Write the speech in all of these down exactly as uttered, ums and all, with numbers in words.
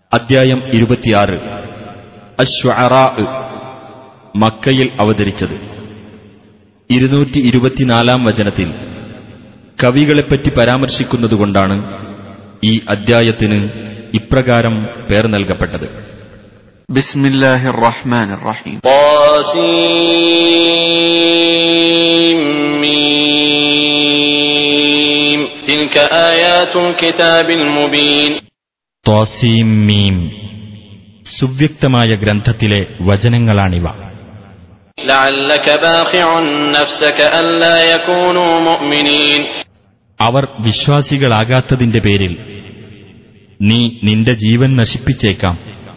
അദ്ധ്യായം ഇരുപത്തിയാറ്. അശ്ശുഅറാ, മക്കയിൽ അവതരിച്ചത്. ഇരുന്നൂറ്റി ഇരുപത്തിനാലാം വചനത്തിൽ കവികളെപ്പറ്റി പരാമർശിക്കുന്നതുകൊണ്ടാണ് ഈ അദ്ധ്യായത്തിന് ഇപ്രകാരം പേർ നൽകപ്പെട്ടത്. ബിസ്മില്ലാഹിർ റഹ്മാനിർ റഹീം. ത്വാസീം മീം തിൽക ആയാതുൽ കിതാബിൽ മുബീൻ. ത്വാസീം മീം, സുവ്യക്തമായ ഗ്രന്ഥത്തിലെ വചനങ്ങളാണിവ. ലഅല്ലക ബാഖിഉൻ നഫ്സക അല്ലാ യകൂനൂ മുഅ്മിനീൻ. അവർ വിശ്വാസികളാകാത്തതിന്റെ പേരിൽ നീ നിന്റെ ജീവൻ നശിപ്പിച്ചേക്കാം.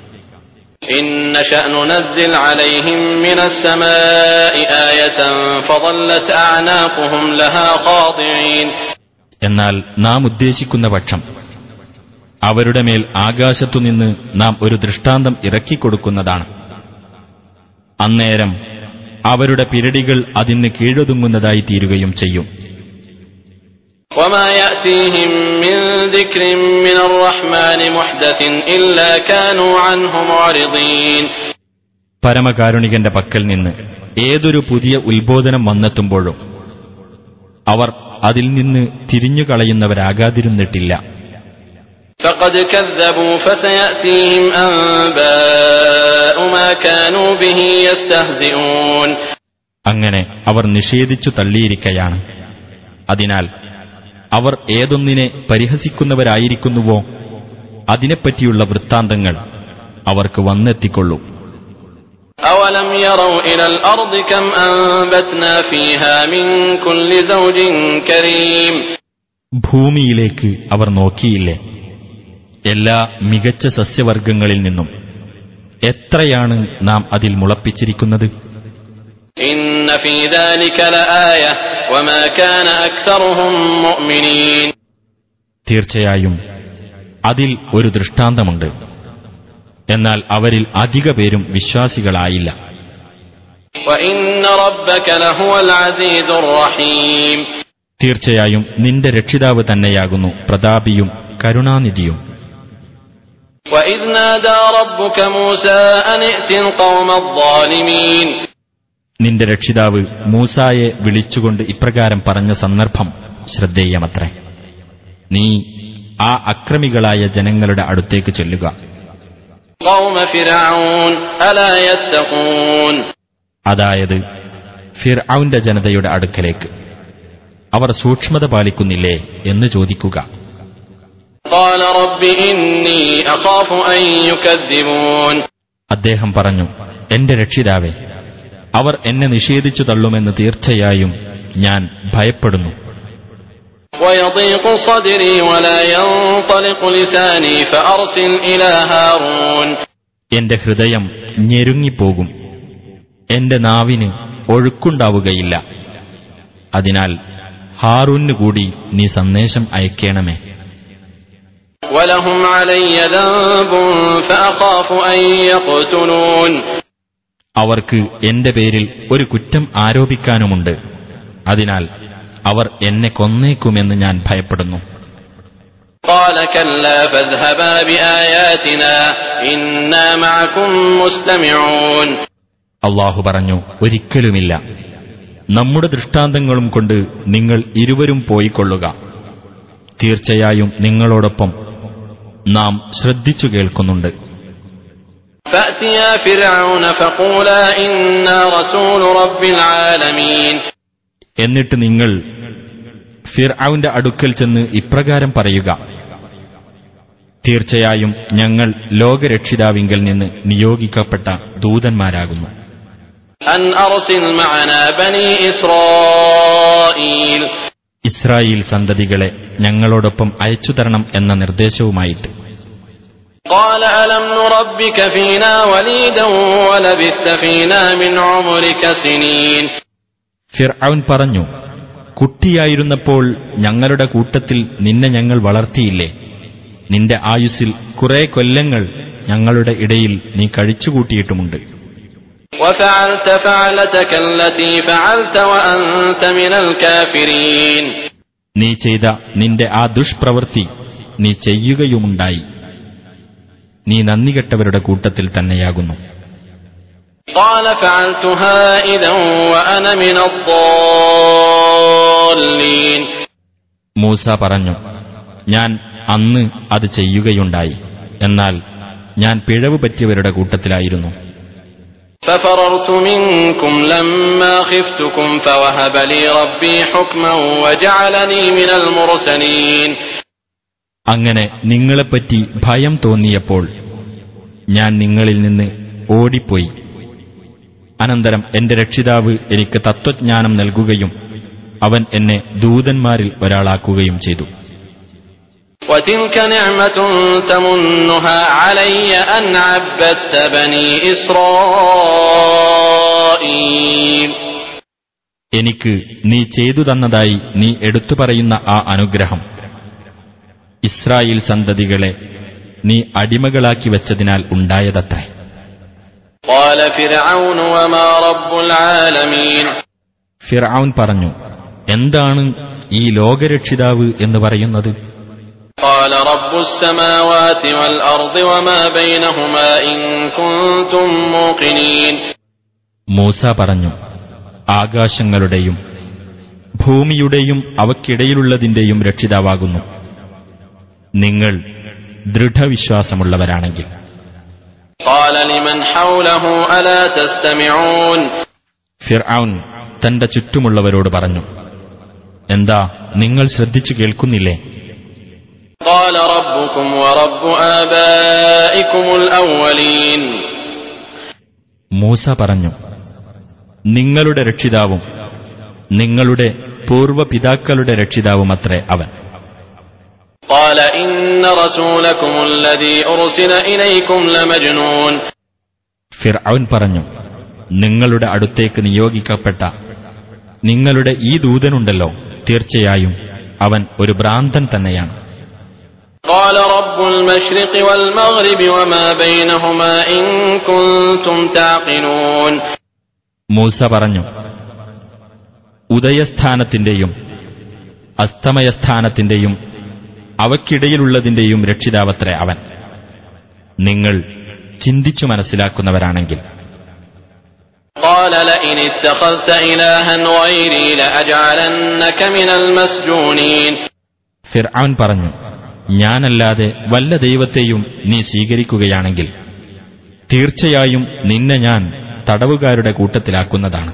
ഇന്ന ശഅനു നസ്സിൽ അലൈഹിം മിനസ് സമാഇ ആയതൻ ഫളല്ലത് അഅനാഖുഹും ലഹാ ഖാദിഈൻ. എന്നാൽ നാം ഉദ്ദേശിക്കുന്ന പക്ഷം അവരുടെ മേൽ ആകാശത്തുനിന്ന് നാം ഒരു ദൃഷ്ടാന്തം ഇറക്കിക്കൊടുക്കുന്നതാണ്. അന്നേരം അവരുടെ പിരടികൾ അതിന് കീഴൊതുങ്ങുന്നതായി തീരുകയും ചെയ്യും. വമാ യഅതീഹിം മിൻ ദിക്രിൻ മിനർ റഹ്മാനി മുഹ്ദസിൻ ഇല്ലാ കാനൂ അൻഹു മുഅ്രിദീൻ. പരമകാരുണികന്റെ പക്കൽ നിന്ന് ഏതൊരു പുതിയ ഉത്ബോധനം വന്നെത്തുമ്പോഴും അവർ അതിൽ നിന്ന് തിരിഞ്ഞുകളയുന്നവരാകാതിരുന്നിട്ടില്ല. ഫഖദ് കദ്ദബൂ ഫസയഅതീഹിം അൻബാഉ മാ കാനൂ ബിഹി യസ്തഹ്സിഊൻ. അങ്ങനെ അവർ നിഷേധിച്ചു തള്ളിയിരിക്കയാണ്. അതിനാൽ അവർ ഏതൊന്നിനെ പരിഹസിക്കുന്നവരായിരിക്കുന്നുവോ അതിനെപ്പറ്റിയുള്ള വൃത്താന്തങ്ങൾ അവർക്ക് വന്നെത്തിക്കൊള്ളും. അവലം യറൗ ഇലൽ അർദി കം അൻബത്നാ ഫീഹാ മിൻ കുല്ലി സൗജിൻ കരീം. ഭൂമിയിലേക്ക് അവർ നോക്കിയില്ലേ? എല്ലാ മികച്ച സസ്യവർഗങ്ങളിൽ നിന്നും എത്രയാണ് നാം അതിൽ മുളപ്പിച്ചിരിക്കുന്നത്. ഇന്ന ഫീ ദാലിക ലആയ വമാ കാന അക്സറുഹും മുഅ്മിനീൻ. തീർച്ചയായും അതിൽ ഒരു ദൃഷ്ടാന്തമുണ്ട്, എന്നാൽ അവരിൽ അധിക പേരും വിശ്വാസികളായില്ല. വഇന്ന റബ്ബക ലഹുവൽ അസീസുർ റഹീം. തീർച്ചയായും നിന്റെ രക്ഷിതാവ് തന്നെയാകുന്നു പ്രതാപിയും കരുണാനിധിയും. وَإِذْ نَادَى رَبُّكَ مُوسَىٰ أَنِ ائْتِ الْقَوْمَ الظَّالِمِينَ. നിന്റെ രക്ഷിതാവ് മൂസായെ വിളിച്ചുകൊണ്ട് ഇപ്രകാരം പറഞ്ഞ സന്ദർഭം ശ്രദ്ധേയമത്രേ. നീ ആ അക്രമികളായ ജനങ്ങളുടെ അടുത്തേക്ക് ചെല്ലുക. قَوْمَ فِرْعَوْنَ أَلَا يَتَّقُونَ. അതായത് ഫിർഔന്റെ ജനതയുടെ അടുക്കലേക്ക്. അവർ സൂക്ഷ്മത പാലിക്കുന്നില്ലേ എന്ന് ചോദിക്കുക. قَالَ رَبِّ إِنِّي أَخَافُ أَن يُكَذِّبُونِ. അദ്ദേഹം പറഞ്ഞു, എന്റെ രക്ഷിതാവേ, അവർ എന്നെ നിഷേധിച്ചു തള്ളുമെന്ന് തീർച്ചയായും ഞാൻ ഭയപ്പെടുന്നു. وَيَضِيقُ صَدْرِي وَلَا يَنطَلِقُ لِسَانِي فَأَرْسِلْ إِلَىٰ هَارُونَ. എന്റെ ഹൃദയം ഞെരുങ്ങിപ്പോകും, എന്റെ നാവിന് ഒഴുക്കുണ്ടാവുകയില്ല. അതിനാൽ ഹാറൂന് കൂടി നീ സന്ദേശം അയക്കേണമേ. وَلَهُمْ عَلَيَّ ذَنبٌ فَأَخَافُ أَن يَقْتُلُونِ. അവർക്ക് എന്റെ പേരിൽ ഒരു കുറ്റം ആരോപിക്കാനുമുണ്ട്. അതിനാൽ അവർ എന്നെ കൊന്നേക്കുമെന്ന് ഞാൻ ഭയപ്പെടുന്നു. قَالَ كَلَّا فَاذْهَبَا بِآيَاتِنَا إِنَّا مَعَكُمْ مُسْتَمِعُونَ. അല്ലാഹു പറഞ്ഞു, ഒരിക്കലുമില്ല. നമ്മുടെ ദൃഷ്ടാന്തങ്ങളും കൊണ്ട് നിങ്ങൾ ഇരുവരും പോയിക്കൊള്ളുക. തീർച്ചയായും നിങ്ങളോടൊപ്പം നാം ശ്രദ്ധിച്ചു കേൾക്കുന്നുണ്ട്. فَأْتِيَا فِرْعَوْنَ فَقُولَا إِنَّا رَسُولُ رَبِّ الْعَالَمِينَ. എന്നിട്ട് നിങ്ങൾ ഫിർഔന്റെ അടുക്കൽ ചെന്ന് ഇപ്രകാരം പറയുക, തീർച്ചയായും ഞങ്ങൾ ലോകരക്ഷിതാവിങ്കൽ നിന്ന് നിയോഗിക്കപ്പെട്ട ദൂതന്മാരാകുന്നു. أَنْ أَرْسِلْ مَعَنَا بَنِي إِسْرَائِيلَ. ഇസ്രായേൽ സന്തതികളെ ഞങ്ങളോടൊപ്പം അയച്ചുതരണം എന്ന നിർദ്ദേശവുമായിട്ട്. قَالَ أَلَمْ نُرَبِّكَ فِينَا وَلِيدًا وَلَبِثْتَ فِينَا مِنْ عُمُرِكَ سِنِينَ. ഫിർഔൻ പറഞ്ഞു, കുട്ടിയായിരുന്നപ്പോൾ ഞങ്ങളുടെ കൂട്ടത്തിൽ നിന്നെ ഞങ്ങൾ വളർത്തിയില്ലേ? നിന്റെ ആയുസ്സിൽ കുറെ കൊല്ലങ്ങൾ ഞങ്ങളുടെ ഇടയിൽ നീ കഴിച്ചുകൂട്ടിയിട്ടുമുണ്ട്. وَفَعَلْتَ فَعْلَتَكَ الَّتِي فَعَلْتَ وَأَنْتَ مِنَ الْكَافِرِينَ. നീ ചെയ്ത നിന്റെ ആ ദുഷ്പ്രവൃത്തി നീ ചെയ്യുകയുമുണ്ടായി. നീ നന്ദികെട്ടവരുടെ കൂട്ടത്തിൽ തന്നെയാകുന്നു. قال فعلتها إذا وأنا من الضالين. മൂസ പറഞ്ഞു, ഞാൻ അന്ന് അത് ചെയ്യുകയുണ്ടായി, എന്നാൽ ഞാൻ പിഴവ് പറ്റിയവരുടെ കൂട്ടത്തിലായിരുന്നു. ففررت منكم لما خفتكم فوهب لي ربي حكما وجعلني من المرسلين. അങ്ങനെ നിങ്ങളെപ്പറ്റി ഭയം തോന്നിയപ്പോൾ ഞാൻ നിങ്ങളിൽ നിന്ന് ഓടിപ്പോയി. അനന്തരം എന്റെ രക്ഷിതാവ് എനിക്ക് തത്വജ്ഞാനം നൽകുകയും അവൻ എന്നെ ദൂതന്മാരിൽ ഒരാളാക്കുകയും ചെയ്തു. وتلك نعمة تمنها علي أن عبدت بني إسرائيل. എനിക്ക് നീ ചെയ്തു തന്നതായി നീ എടുത്തു പറയുന്ന ആ അനുഗ്രഹം ഇസ്രായേൽ സന്തതികളെ നീ അടിമകളാക്കി വെച്ചതിനാൽ ഉണ്ടായതത്രേ. قال فرعون وما رب العالمين. ഫിർഔൻ പറഞ്ഞു, എന്താണ് ഈ ലോകരക്ഷിതാവ് എന്ന് പറയുന്നത്? قال رب السماوات والأرض وما بينهما إن كنتم موقنين. മൂസ പറഞ്ഞു, ആകാശങ്ങളുടെയും ഭൂമിയുടെയും അവയ്ക്കിടയിലുള്ളതിന്റെയും രക്ഷിതാവാകുന്നു, നിങ്ങൾ ദൃഢവിശ്വാസമുള്ളവരാണെങ്കിൽ. قال لمن حوله ألا تستمعون. ഫിർഔൻ തന്റെ ചുറ്റുമുള്ളവരോട് പറഞ്ഞു, എന്താ നിങ്ങൾ ശ്രദ്ധിച്ചു കേൾക്കുന്നില്ലേ? قال ربكم ورب آبائكم الأولين. മൂസ പറഞ്ഞു, നിങ്ങളുടെ രക്ഷിതാവും നിങ്ങളുടെ പൂർവ്വപിതാക്കളുടെ രക്ഷിതാവുമത്രേ അവൻ. قال إن رسولكم الذي أرسل إليكم لمجنون. ഫിർഔൻ പറഞ്ഞു, നിങ്ങളുടെ അടുത്തേക്ക് നിയോഗിക്കപ്പെട്ട നിങ്ങളുടെ ഈ ദൂതനുണ്ടല്ലോ, തീർച്ചയായും അവൻ ഒരു ഭ്രാന്തൻ തന്നെയാണ്. قال رب المشرق والمغرب وما بينهما إن كنتم تعقلون. മൂസ പറഞ്ഞു, ഉദയസ്ഥാനത്തിന്റെയും അസ്തമയസ്ഥാനത്തിന്റെയും അവയ്ക്കിടയിലുള്ളതിന്റെയും രക്ഷിതാവത്രേ അവൻ, നിങ്ങൾ ചിന്തിച്ചു മനസ്സിലാക്കുന്നവരാണെങ്കിൽ. قال لئن اتخذت إلها غيري لأجعلنك من المسجونين. ഫിർഔൻ പറഞ്ഞു, ഞാനല്ലാതെ വല്ല ദൈവത്തെയും നീ സ്വീകരിക്കുകയാണെങ്കിൽ തീർച്ചയായും നിന്നെ ഞാൻ തടവുകാരുടെ കൂട്ടത്തിലാക്കുന്നതാണ്.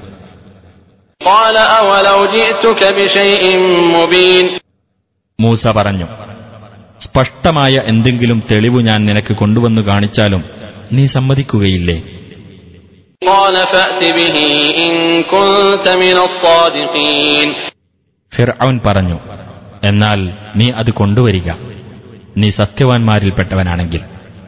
قال أولو جئتك بشيء مبين. മൂസ പറഞ്ഞു, സ്പഷ്ടമായ എന്തെങ്കിലും തെളിവ് ഞാൻ നിനക്ക് കൊണ്ടുവന്നു കാണിച്ചാലും നീ സമ്മതിക്കുകയില്ലേ? قال فأت به إن كنت من الصادقين. ഫിർഔൻ പറഞ്ഞു, എന്നാൽ നീ അത് കൊണ്ടുവരിക, നീ സത്യവാൻമാരിൽപ്പെട്ടവനാണെങ്കിൽ.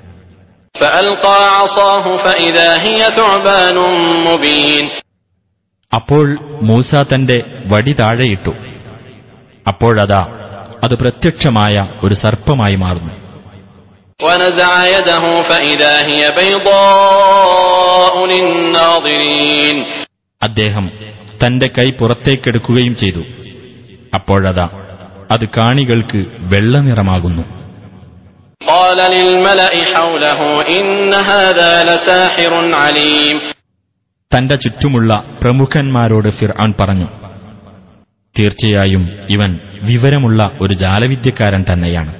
فألقى عصاه فإذا هي ثعبان مبين. അപ്പോൾ മൂസ തന്റെ വടി താഴെയിട്ടു, അപ്പോഴതാ അത് പ്രത്യക്ഷമായ ഒരു സർപ്പമായി മാറുന്നു. ونزع يده فإذا هي بيضاء للناظرين. അദ്ദേഹം തന്റെ കൈ പുറത്തേക്കെടുക്കുകയും ചെയ്തു, അപ്പോഴതാ അത് കാണികൾക്ക് വെള്ളനിറമാകുന്നു. قال للملأ حوله إن هذا لساحر عليم. തന്റെ ചുറ്റുമുള്ള പ്രമുഖന്മാരോട് ഫിർഔൻ പറഞ്ഞു, തീർച്ചയായും ഇവൻ വിവരമുള്ള ഒരു ജാലവിദ്യക്കാരൻ തന്നെയാണ്.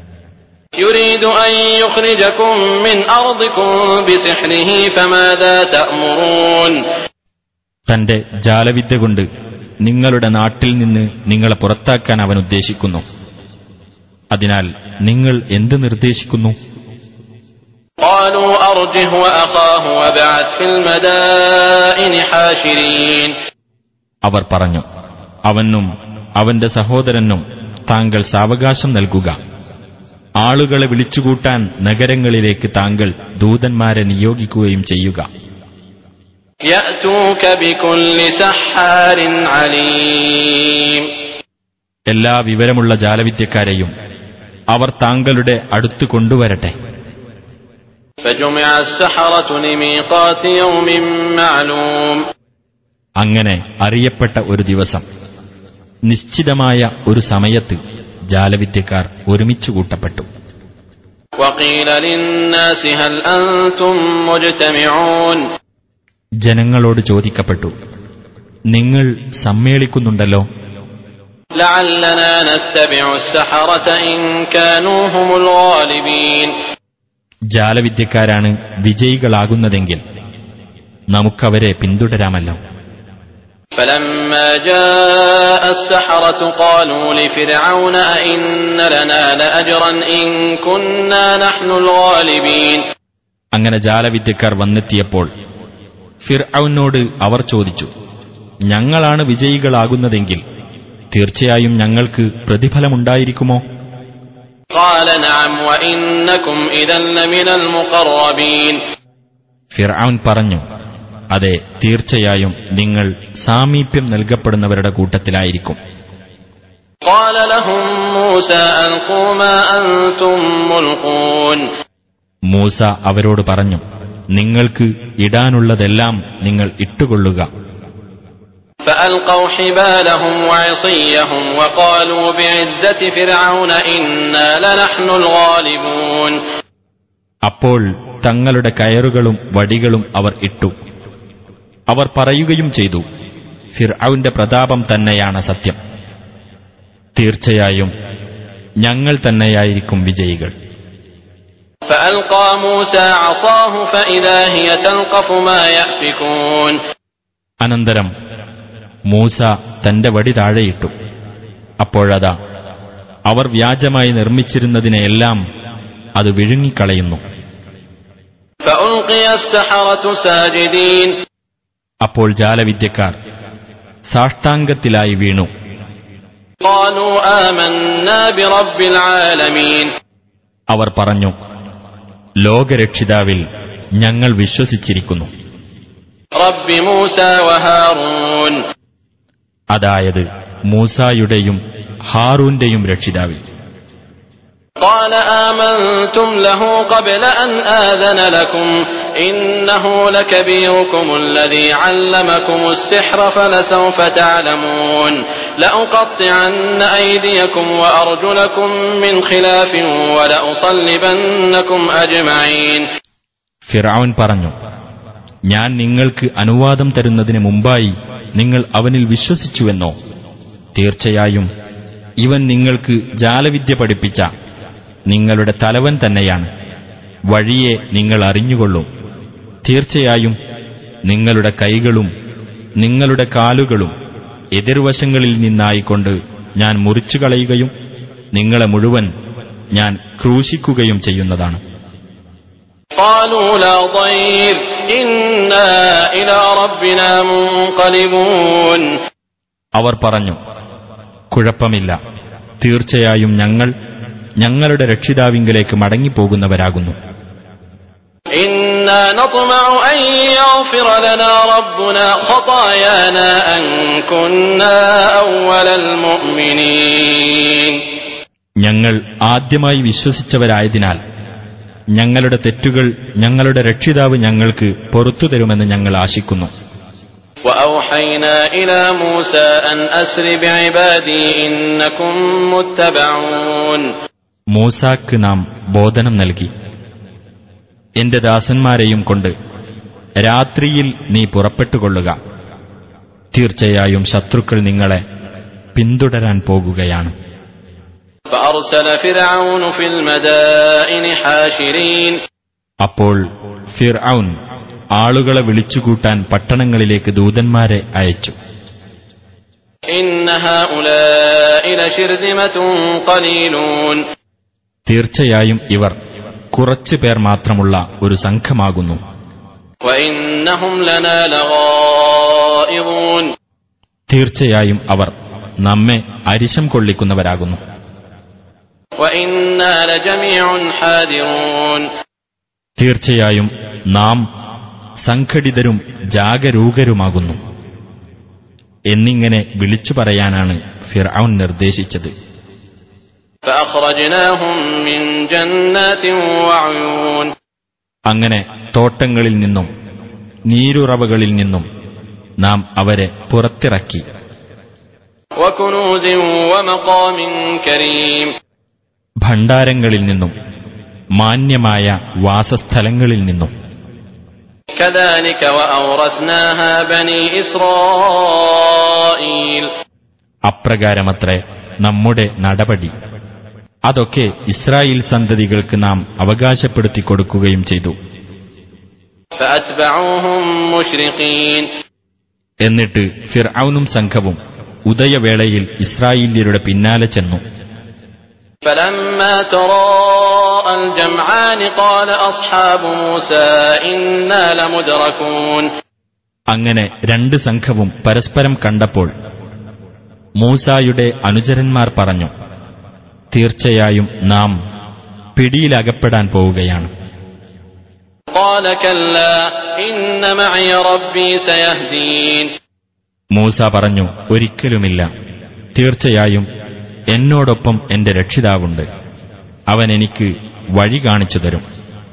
يريد أن يخرجكم من أرضكم بسحره فماذا تأمرون. തന്റെ ജാലവിദ്യ കൊണ്ട് നിങ്ങളുടെ നാട്ടിൽ നിന്ന് നിങ്ങളെ പുറത്താക്കാൻ അവൻ ഉദ്ദേശിക്കുന്നു. അതിനാൽ നിങ്ങൾ എന്ത് നിർദ്ദേശിക്കുന്നു? قالوا أرجه وأخاه وابعث في المدائن حاشرين. അവർ പറഞ്ഞു, അവനും അവന്റെ സഹോദരനും താങ്കൾ സാവകാശം നൽകുക, ആളുകളെ വിളിച്ചുകൂട്ടാൻ നഗരങ്ങളിലേക്ക് താങ്കൾ ദൂതന്മാരെ നിയോഗിക്കുകയും ചെയ്യുക. يأتوك بكل سحار عليم. എല്ലാ വിവരമുള്ള ജാലവിദ്യക്കാരെയും അവർ താങ്കളുടെ അടുത്ത് കൊണ്ടുവരട്ടെ. فجمع السحرة لميقات يوم معلوم. അങ്ങനെ അറിയപ്പെട്ട ഒരു ദിവസം, നിശ്ചിതമായ ഒരു സമയത്ത് ജാലവിദ്യക്കാർ ഒരുമിച്ചു കൂട്ടപ്പെട്ടു. وقيل للناس هل أنتم مجتمعون ജനങ്ങളോട് ചോദിക്കപ്പെട്ടു, നിങ്ങൾ സമ്മേളിക്കുന്നുണ്ടല്ലോ? لعلنا نتبع السحرة إن كانوا هم الغالبين ജാലവിദ്യക്കാരാണ് വിജയികളാകുന്നതെങ്കിൽ നമുക്കവരെ പിന്തുടരാമല്ലോ. فلما جاء السحرة قالوا لفرعون أئن لنا لأجرا إن كنا نحن الغالبين അങ്ങനെ ജാലവിദ്യക്കാർ വന്നെത്തിയപ്പോൾ ഫിർഔനോട് അവർ ചോദിച്ചു, ഞങ്ങളാണ് വിജയികളാകുന്നതെങ്കിൽ തീർച്ചയായും ഞങ്ങൾക്ക് പ്രതിഫലമുണ്ടായിരിക്കുമോ? قال نعم وإنكم إذا لمن المقربين ഫിർഔൻ പറഞ്ഞു, അതെ, തീർച്ചയായും നിങ്ങൾ സാമീപ്യം നൽകപ്പെടുന്നവരുടെ കൂട്ടത്തിലായിരിക്കും. قال لهم موسى ألقوا ما أنتم ملقون മൂസ അവരോട് പറഞ്ഞു, നിങ്ങൾക്ക് ഇടാനുള്ളതെല്ലാം നിങ്ങൾ ഇട്ടുകൊള്ളുക. فألقوا حبالهم وعصيهم وقالوا بعزة فرعون إنا لنحن الغالبون അപ്പോൾ തങ്ങളുടെ കയറുകളും വടികളും അവർ ഇട്ടു. അവർ പറയുകയും ചെയ്തു, ഫിർഔന്റെ പ്രതാപം തന്നെയാണ് സത്യം. തീർച്ചയായും ഞങ്ങൾ തന്നെയായിരിക്കും വിജയികൾ. فألقى موسى عصاه فإذا هي تلقف ما يأفكون അനന്തരം മൂസ തന്റെ വടി താഴെയിട്ടു. അപ്പോഴതാ അവർ വ്യാജമായി നിർമ്മിച്ചിരുന്നതിനെയെല്ലാം അത് വിഴുങ്ങിക്കളയുന്നു. فألقي السحرة ساجدين അപ്പോൾ ജാലവിദ്യക്കാർ സാഷ്ടാംഗത്തിലായി വീണു. قالوا آمنا برب العالمين അവർ പറഞ്ഞു, ലോകരക്ഷിതാവിൽ ഞങ്ങൾ വിശ്വസിച്ചിരിക്കുന്നു. رب موسى وهارون അതായത് മൂസായുടെയും ഹാറൂന്റെയും രക്ഷിതാവിൽ. قال آمنتم له قبل أن آذن لكم إنه لكبيركم الذي علمكم السحر فلسوف تعلمون لأقطعن أيديكم وأرجلكم من خلاف ولأصلبنكم أجمعين ഫിർഔൻ പറഞ്ഞു, ഞാൻ നിങ്ങൾക്ക് അനുവാദം തരുന്നതിന് മുമ്പായി നിങ്ങൾ അവനിൽ വിശ്വസിച്ചുവെന്നോ? തീർച്ചയായും ഇവൻ നിങ്ങൾക്ക് ജാലവിദ്യ പഠിപ്പിച്ച നിങ്ങളുടെ തലവൻ തന്നെയാണ്. വഴിയെ നിങ്ങൾ അറിഞ്ഞുകൊള്ളൂ. തീർച്ചയായും നിങ്ങളുടെ കൈകളും നിങ്ങളുടെ കാലുകളും എതിർവശങ്ങളിൽ നിന്നായിക്കൊണ്ട് ഞാൻ മുറിച്ചുകളയുകയും നിങ്ങളെ മുഴുവൻ ഞാൻ ക്രൂശിക്കുകയും ചെയ്യുന്നതാണ്. قالوا لا ضير إنا إلى ربنا منقلبون അവർ പറഞ്ഞു, കുഴപ്പമില്ല, തീർച്ചയായും ഞങ്ങൾ ഞങ്ങളുടെ രക്ഷിതാവിങ്കലേക്ക് മടങ്ങിപ്പോകുന്നവരാകുന്നു. إنا نطمع أن يغفر لنا ربنا خطايانا أن كنا أول المؤمنين ഞങ്ങൾ ആദ്യമായി വിശ്വസിച്ചവരായതിനാൽ ഞങ്ങളുടെ തെറ്റുകൾ ഞങ്ങളുടെ രക്ഷിതാവ് ഞങ്ങൾക്ക് പൊറത്തു തരുമെന്ന് ഞങ്ങൾ ആശിക്കുന്നു. وأوحينا إلى موسى أن أسر بعبادي إنكم متبعون മൂസാക്ക് നാം ബോധനം നൽകി, എന്റെ ദാസന്മാരെയും കൊണ്ട് രാത്രിയിൽ നീ പുറപ്പെട്ടുകൊള്ളുക. തീർച്ചയായും ശത്രുക്കൾ നിങ്ങളെ പിന്തുടരാൻ പോകുകയാണ്. فأرسل فرعون في المدائن حاشرين അപ്പോൾ ഫിർഔൻ ആളുകളെ വിളിച്ചുകൂട്ടാൻ പട്ടണങ്ങളിലേക്ക് ദൂതന്മാരെ അയച്ചു. إن هؤلاء لشرذمة قليلون തീർച്ചയായും ഇവർ കുറച്ചു പേർ മാത്രമുള്ള ഒരു സംഘമാകുന്നു. وإنهم لنا لغائظون തീർച്ചയായും അവർ നമ്മെ അരിശം കൊള്ളിക്കുന്നവരാകുന്നു. وإنا لجميع حاذرون തീർച്ചയായും നാം സംഘടിതരും ജാഗരൂകരുമാകുന്നു എന്നിങ്ങനെ വിളിച്ചു പറയാനാണ് ഫിർഔൻ നിർദ്ദേശിച്ചത്. فأخرجناهم من جنات وعيون അങ്ങനെ തോട്ടങ്ങളിൽ നിന്നും നീരുറവകളിൽ നിന്നും നാം അവരെ പുറത്തിറക്കി. وكنوز ومقام كريم ഭണ്ഡാരങ്ങളിൽ നിന്നും മാന്യമായ വാസസ്ഥലങ്ങളിൽ നിന്നും. كذلك وأورثناها بني إسرائيل. അപ്രകാരമത്രേ നമ്മുടെ നടപടി. അതൊക്കെ ഇസ്രായേൽ സന്തതികൾക്ക് നാം അവകാശപ്പെടുത്തി കൊടുക്കുകയും ചെയ്തു. فأتبعوهم مشرقين. എന്നിട്ട് ഫിർഔനും സംഘവും ഉദയവേളയിൽ ഇസ്രായേല്യരുടെ പിന്നാലെ ചെന്നു. فلما تراءى الجمعان قال أصحاب موسى إنا لمدركون. അങ്ങനെ രണ്ട് സംഘവും പരസ്പരം കണ്ടപ്പോൾ മൂസായുടെ അനുചരന്മാർ പറഞ്ഞു, തീർച്ചയായും നാം പിടിയിലകപ്പെടാൻ പോവുകയാണ്. قال كلا إن معي ربي سيهدين. മൂസ പറഞ്ഞു, ഒരിക്കലുമില്ല, തീർച്ചയായും എന്നോടൊപ്പം എന്റെ രക്ഷിതാവുണ്ട്, അവൻ എനിക്ക് വഴി കാണിച്ചു തരും.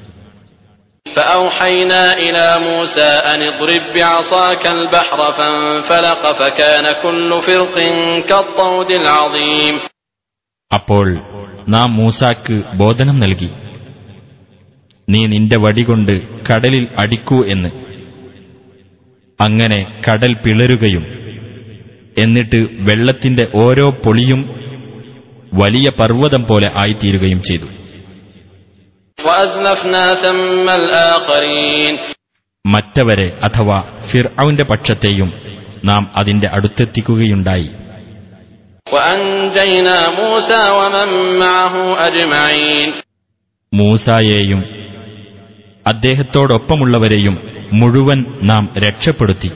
فأوحينا إلى موسى أن اضرب بعصاك البحر فانفلق فكان كل فرق كالطود العظيم. അപ്പോൾ നാം മൂസാക്ക് ബോധനം നൽകി, നീ നിന്റെ വടികൊണ്ട് കടലിൽ അടിക്കൂ എന്ന്. അങ്ങനെ കടൽ പിളരുകയും എന്നിട്ട് വെള്ളത്തിന്റെ ഓരോ പൊളിയും വലിയ പർവ്വതം പോലെ ആയിത്തീരുകയും ചെയ്തു. وأزلفنا ثم الآخرين. മറ്റവരെ അഥവാ ഫിർഔന്റെ പക്ഷത്തെയും നാം അതിന്റെ അടുത്തെത്തിക്കുകയുണ്ടായി. وأنجينا موسى ومن معه أجمعين. മൂസായെയും അദ്ദേഹത്തോടൊപ്പമുള്ളവരെയും മുഴുവൻ നാം രക്ഷപ്പെടുത്തി.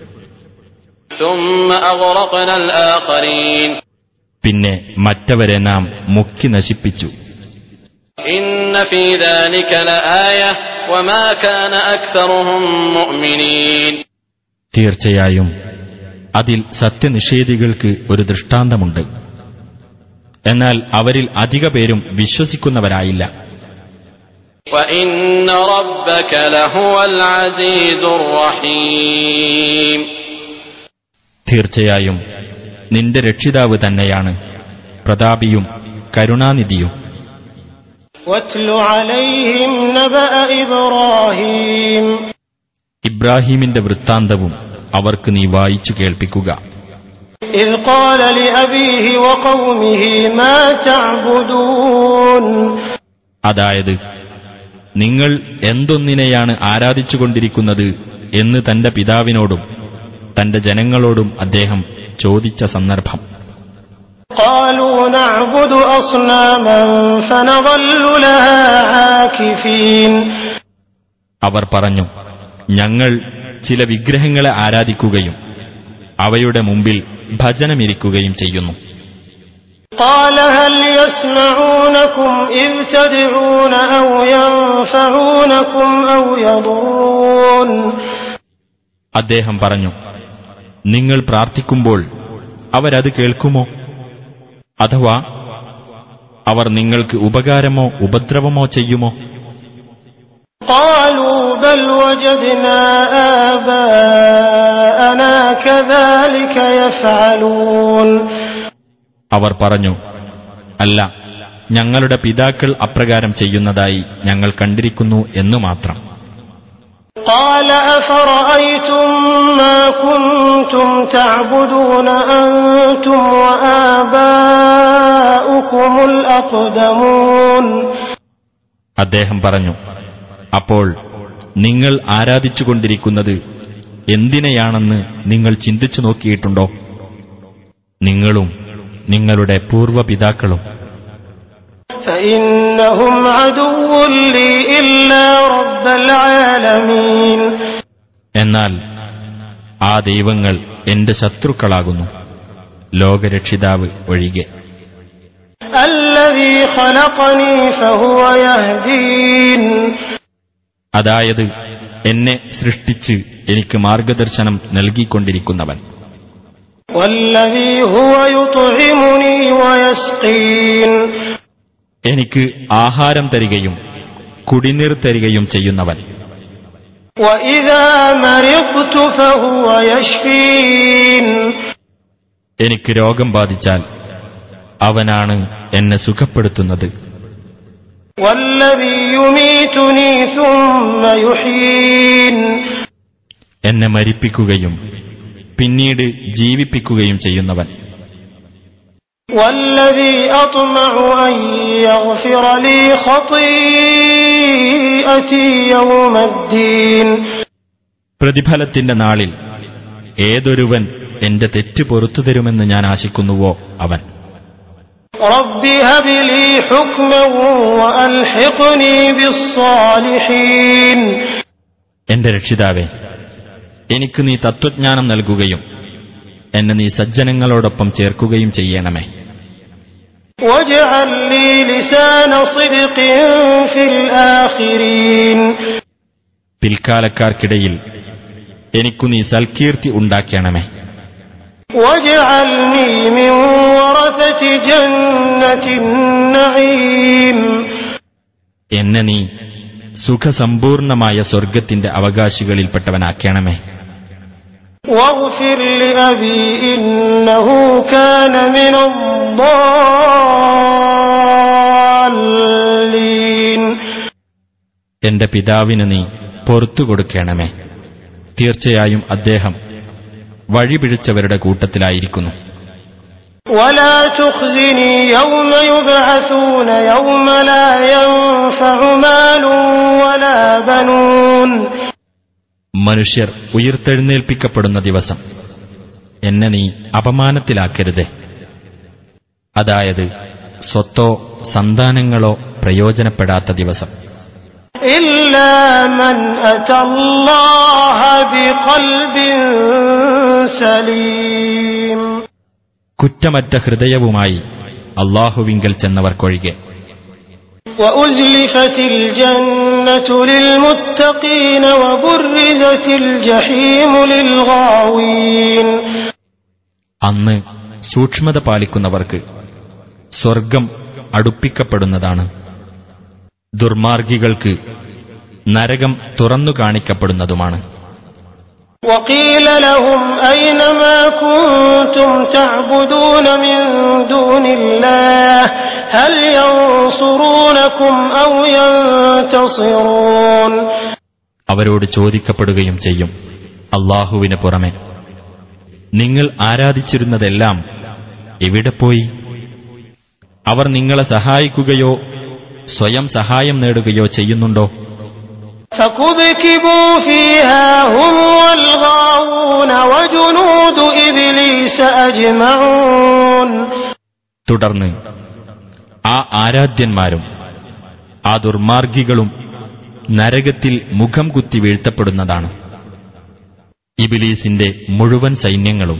ثم أغرقنا الآخرين. പിന്നെ മറ്റവരെ നാം മുക്കി നശിപ്പിച്ചു. إن في ذلك لآية وما كان أكثرهم مؤمنين. തീർച്ചയായും അതിൽ സത്യനിഷേധികൾക്ക് ഒരു ദൃഷ്ടാന്തമുണ്ട്, എന്നാൽ അവരിൽ അധിക പേരും വിശ്വസിക്കുന്നവരായില്ല. وإن ربك لهو العزيز الرحيم. തീർച്ചയായും നിന്റെ രക്ഷിതാവ് തന്നെയാണ് പ്രതാപിയും കരുണാനിധിയും. واتل عليهم نبأ إبراهيم. ഇബ്രാഹീമിന്റെ വൃത്താന്തവും അവർക്ക് നീ വായിച്ചു കേൾപ്പിക്കുക. إذ قال لأبيه وقومه ما تعبدون. അതായത്, നിങ്ങൾ എന്തൊന്നിനെയാണ് ആരാധിച്ചുകൊണ്ടിരിക്കുന്നത് എന്ന് തന്റെ പിതാവിനോടും തന്റെ ജനങ്ങളോടും അദ്ദേഹം ചോദിച്ച സന്ദർഭം. قالوا نعبد أصناما فنظل لها عاكفين. അവർ പറഞ്ഞു, ഞങ്ങൾ ചില വിഗ്രഹങ്ങളെ ആരാധിക്കുകയും അവയുടെ മുമ്പിൽ ഭജനമിരിക്കുകയും ചെയ്യുന്നു. قال هل يسمعونكم إذ تدعون أو ينفعونكم أو يضرون. അദ്ദേഹം പറഞ്ഞു, നിങ്ങൾ പ്രാർത്ഥിക്കുമ്പോൾ അവരത് കേൾക്കുമോ? അഥവാ അവർ നിങ്ങൾക്ക് ഉപകാരമോ ഉപദ്രവമോ ചെയ്യുമോ? قالوا بل وجدنا آباءنا كذلك يفعلون. അവർ പറഞ്ഞു, അല്ല, ഞങ്ങളുടെ പിതാക്കൾ അപ്രകാരം ചെയ്യുന്നതായി ഞങ്ങൾ കണ്ടിരിക്കുന്നു എന്നു മാത്രം. قال أفرأيتم ما كنتم تعبدون أنتم وآباؤكم الأقدمون. അദ്ദേഹം പറഞ്ഞു, അപ്പോൾ നിങ്ങൾ ആരാധിച്ചുകൊണ്ടിരിക്കുന്നത് എന്തിനെയാണെന്ന് നിങ്ങൾ ചിന്തിച്ചു നോക്കിയിട്ടുണ്ടോ? നിങ്ങളും നിങ്ങളുടെ പൂർവ്വപിതാക്കളും. فإنهم عدو لي إلا رب العالمين. എന്നാൽ ആ ദൈവങ്ങൾ എന്റെ ശത്രുക്കളാകുന്നു, ലോകരക്ഷിതാവ് ഒഴികെ. الذي خلقني فهو يهدين. അതായത്, എന്നെ സൃഷ്ടിച്ച് എനിക്ക് മാർഗദർശനം നൽകിക്കൊണ്ടിരിക്കുന്നവൻ. والذي هو يطعمني ويسقين. എനിക്ക് ആഹാരം തരികയും കുടിനീർ തരികയും ചെയ്യുന്നവൻ. وإذا مرضت فهو يشفين. എനിക്ക് രോഗം ബാധിച്ചാൽ അവനാണ് എന്നെ സുഖപ്പെടുത്തുന്നത്. والذي يميتني ثم يحيين എന്നെ മരിപ്പിക്കുകയും പിന്നീട് ജീവിപ്പിക്കുകയും ചെയ്യുന്നവൻ. والذي أطمع أن يغفر لي خطيئتي يوم الدين പ്രതിഫലത്തിന്റെ നാളിൽ ഏതൊരുവൻ എന്റെ തെറ്റ് പൊറുത്തു തരുമെന്ന് ഞാൻ ആശിക്കുന്നുവോ അവൻ. رب هب لي حكما وألحقني بالصالحين എന്റെ രക്ഷിതാവേ, എനിക്ക് നീ തത്വജ്ഞാനം നൽകുകയും എന്നെ നീ സജ്ജനങ്ങളോടൊപ്പം ചേർക്കുകയും ചെയ്യണമേ. واجعل لي لسان صدق في الآخرين പിൽക്കാലക്കാർക്കിടയിൽ എനിക്കു നീ സൽകീർത്തി ഉണ്ടാക്കണമേ. واجعلني من ورثة جنة النعيم എന്നെ നീ സുഖസമ്പൂർണമായ സ്വർഗത്തിന്റെ അവകാശികളിൽപ്പെട്ടവനാക്കണമേ. واغفر لأبي إنه كان من الضالين എന്റെ പിതാവിന് നീ പൊറത്തു കൊടുക്കണമേ. തീർച്ചയായും അദ്ദേഹം വഴിപിഴച്ചവരുടെ കൂട്ടത്തിലായിരിക്കുന്നു. ولا تخزني يوم يبعثون يوم لا ينفع مال ولا بنون മനുഷ്യർ ഉയിർത്തെഴുന്നേൽപ്പിക്കപ്പെടുന്ന ദിവസം എന്നെ നീ അപമാനത്തിലാക്കരുതേ. അതായത് സ്വത്തോ സന്താനങ്ങളോ പ്രയോജനപ്പെടാത്ത ദിവസം. إلا من أتى الله بقلب سليم കുറ്റമറ്റ ഹൃദയവുമായി അല്ലാഹുവിങ്കൽ ചെന്നവർക്കൊഴികെ. وأزلفت الجنة للمتقين وبرزت الجحيم للغاوين അന്ന് സൂക്ഷ്മത പാലിക്കുന്നവർക്ക് സ്വർഗം അടുപ്പിക്കപ്പെടുന്നതാണ്. ദുർമാർഗികൾക്ക് നരകം തുറന്നു കാണിക്കപ്പെടുന്നതുമാണ്. وقيل لهم أين ما كنتم تعبدون من دون الله هل ينصرونكم أو ينتصرون അവരോട് ചോദിക്കപ്പെടുകയും ചെയ്യും, അല്ലാഹുവിന് പുറമെ നിങ്ങൾ ആരാധിച്ചിരുന്നതെല്ലാം എവിടെ പോയി? അവർ നിങ്ങളെ സഹായിക്കുകയോ സ്വയം സഹായം നേടുകയോ ചെയ്യുന്നുണ്ടോ? فكبكبوا فيها هم والغاوون وجنود إبليس أجمعون തുടർന്ന് ആ ആരാധ്യന്മാരും ആ ദുർമാർഗികളും നരകത്തിൽ മുഖം കുത്തി വീഴ്ത്തപ്പെടുന്നതാണ്. ഇബ്ലീസിന്റെ മുഴുവൻ സൈന്യങ്ങളും.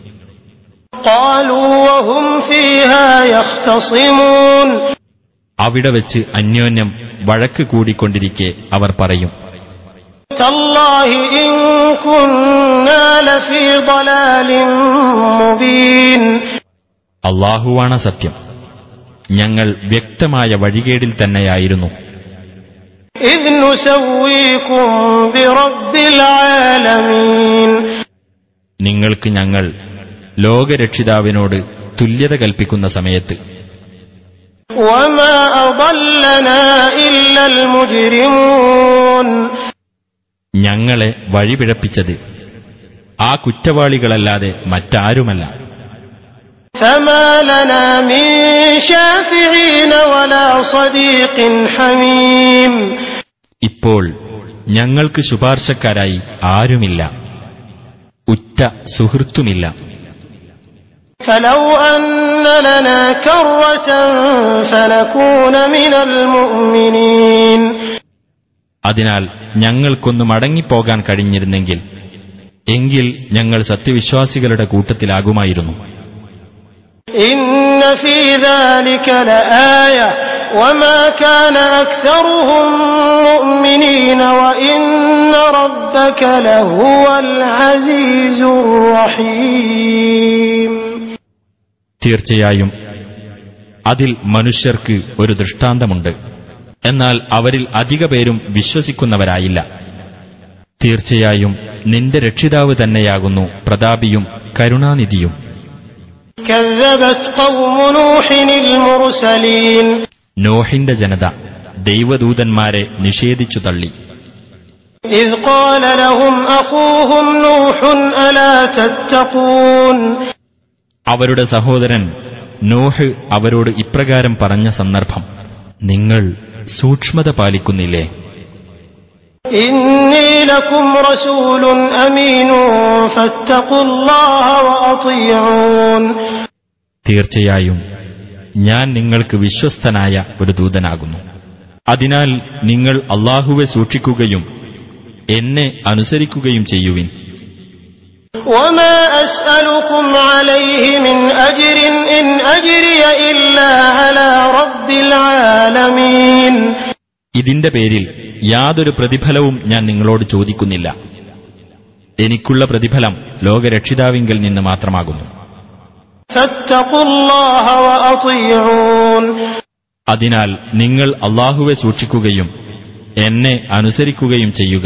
قالوا وهم فيها يختصمون അവിടെ വെച്ച് അന്യോന്യം വഴക്ക് കൂടിക്കൊണ്ടിരിക്കെ അവർ പറയും, تالله إن كنا لفي ضلال مبين അല്ലാഹുവാണ് സത്യം, ഞങ്ങൾ വ്യക്തമായ വഴികേടിൽ തന്നെയായിരുന്നു. إذ نسويكم برب العالمين നിങ്ങൾക്ക് ഞങ്ങൾ ലോകരക്ഷിതാവിനോട് തുല്യത കൽപ്പിക്കുന്ന സമയത്ത്. وما أضلنا إلا المجرمون ഞങ്ങളെ വഴിപിഴപ്പിച്ചത് ആ കുറ്റവാളികളല്ലാതെ മറ്റാരുമല്ല. فما لنا من شافعين ولا صديق حميم ഇപ്പോൾ ഞങ്ങൾക്ക് ശുപാർശക്കാരായി ആരുമില്ല, ഉറ്റ സുഹൃത്തുമില്ല. فلو أن لنا كرة فنكون من المؤمنين അതിനാൽ ഞങ്ങൾക്കൊന്ന് മടങ്ങിപ്പോകാൻ കഴിഞ്ഞിരുന്നെങ്കിൽ എങ്കിൽ ഞങ്ങൾ സത്യവിശ്വാസികളുടെ കൂട്ടത്തിലാകുമായിരുന്നു. إن في ذلك لآية وما كان أكثرهم مؤمنين وإن ربك لهو العزيز الرحيم തീർച്ചയായും അതിൽ മനുഷ്യർക്ക് ഒരു ദൃഷ്ടാന്തമുണ്ട്, എന്നാൽ അവരിൽ അധിക പേരും വിശ്വസിക്കുന്നവരായില്ല. തീർച്ചയായും നിന്റെ രക്ഷിതാവ് തന്നെയാകുന്നു പ്രതാപിയും കരുണാനിധിയും. كذبت قوم نوح المرسلين നോഹിന്റെ ജനത ദൈവദൂതന്മാരെ നിഷേധിച്ചു തള്ളി. إذ قال لهم أخوهم نوح ألا تتقون അവരുടെ സഹോദരൻ നോഹ് അവരോട് ഇപ്രകാരം പറഞ്ഞ സന്ദർഭം, നിങ്ങൾ സൂക്ഷ്മത പാലിക്കുന്നില്ലേ? إني لكم رسول أمين فاتقوا الله وأطيعون തീർച്ചയായും ഞാൻ നിങ്ങൾക്ക് വിശ്വസ്തനായ ഒരു ദൂതനാകുന്നു. അതിനാൽ നിങ്ങൾ അല്ലാഹുവെ സൂക്ഷിക്കുകയും എന്നെ അനുസരിക്കുകയും ചെയ്യുവിൻ. وما أسألكم عليه من أجر إن أجري إلا على رب العالمين ഇതിന്റെ പേരിൽ യാതൊരു പ്രതിഫലവും ഞാൻ നിങ്ങളോട് ചോദിക്കുന്നില്ല. എനിക്കുള്ള പ്രതിഫലം ലോകരക്ഷിതാവിങ്കൽ നിന്ന് മാത്രമാകുന്നു. فاتقوا الله وأطيعون അതിനാൽ നിങ്ങൾ അല്ലാഹുവെ സൂക്ഷിക്കുകയും എന്നെ അനുസരിക്കുകയും ചെയ്യുക.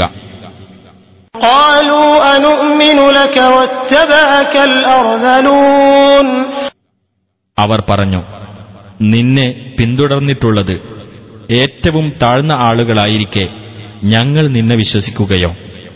قالوا أنؤمن لك واتبعك الأرذلون അവർ പറഞ്ഞു, നിന്നെ പിന്തുടർന്നിട്ടുള്ളത് ഏറ്റവും താഴ്ന്ന ആളുകളായിരിക്കെ ഞങ്ങൾ നിന്നെ വിശ്വസിക്കുകയോ?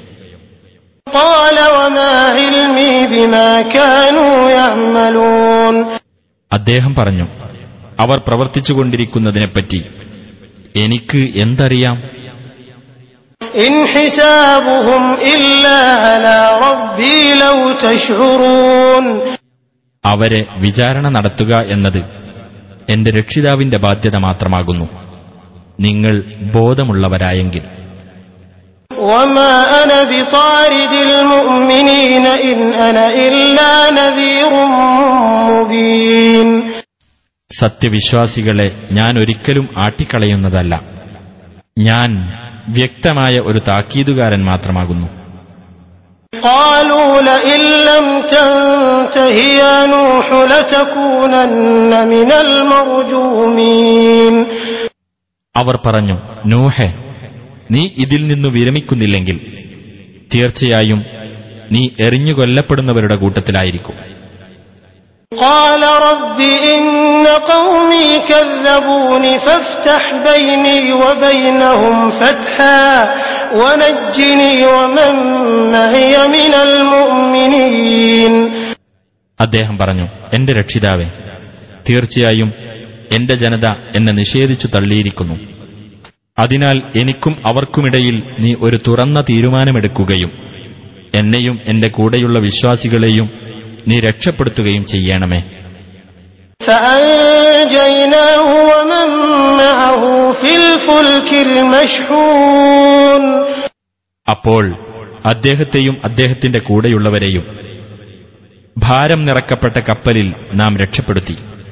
قال وما علمي بما كانوا يعملون അദ്ദേഹം പറഞ്ഞു, അവർ പ്രവർത്തിച്ചുകൊണ്ടിരിക്കുന്നതിനെപ്പറ്റി എനിക്ക് എന്തറിയാം? إن حسابهم إلا على ربي لو تشعرون അവരെ വിചാരണ നടത്തുക എന്നത് എന്റെ രക്ഷിതാവിന്റെ ബാധ്യത മാത്രമാകുന്നു, നിങ്ങൾ ബോധമുള്ളവരായെങ്കിൽ. وما أنا بطارد المؤمنين إن أنا إلا نذير مبين സത്യവിശ്വാസികളെ ഞാൻ ഒരിക്കലും ആട്ടിക്കളയുന്നതല്ല, ഞാൻ വ്യക്തമായ ഒരു താക്കീതുകാരൻ മാത്രമാകുന്നു. قالوا لئن لم تنته يا نوح لتكونن من المرجومين അവർ പറഞ്ഞു, നൂഹേ, നീ ഇതിൽ നിന്നു വിരമിക്കുന്നില്ലെങ്കിൽ തീർച്ചയായും നീ എറിഞ്ഞുകൊല്ലപ്പെടുന്നവരുടെ കൂട്ടത്തിലായിരിക്കും. قال رب إن قومي كذبون فافتح بيني وبينهم فتحا ونجني ومن معي من المؤمنين അദ്ദേഹം പറഞ്ഞു, എന്റെ രക്ഷിതാവേ, തീർച്ചയായും എന്റെ ജനത എന്നെ നിഷേധിച്ചു തള്ളിയിരിക്കുന്നു. അതിനാൽ എനിക്കും അവർക്കുമിടയിൽ നീ ഒരു തുറന്ന തീരുമാനമെടുക്കുകയും എന്നെയും എന്റെ കൂടെയുള്ള വിശ്വാസികളെയും നീ രക്ഷപ്പെടുത്തുകയും ചെയ്യണമേ. فأنجيناه ومن معه في الفلك المشحون അപ്പോൾ അദ്ദേഹത്തെയും അദ്ദേഹത്തിന്റെ കൂടെയുള്ളവരെയും ഭാരം നിറക്കപ്പെട്ട കപ്പലിൽ നാം രക്ഷപ്പെടുത്തി.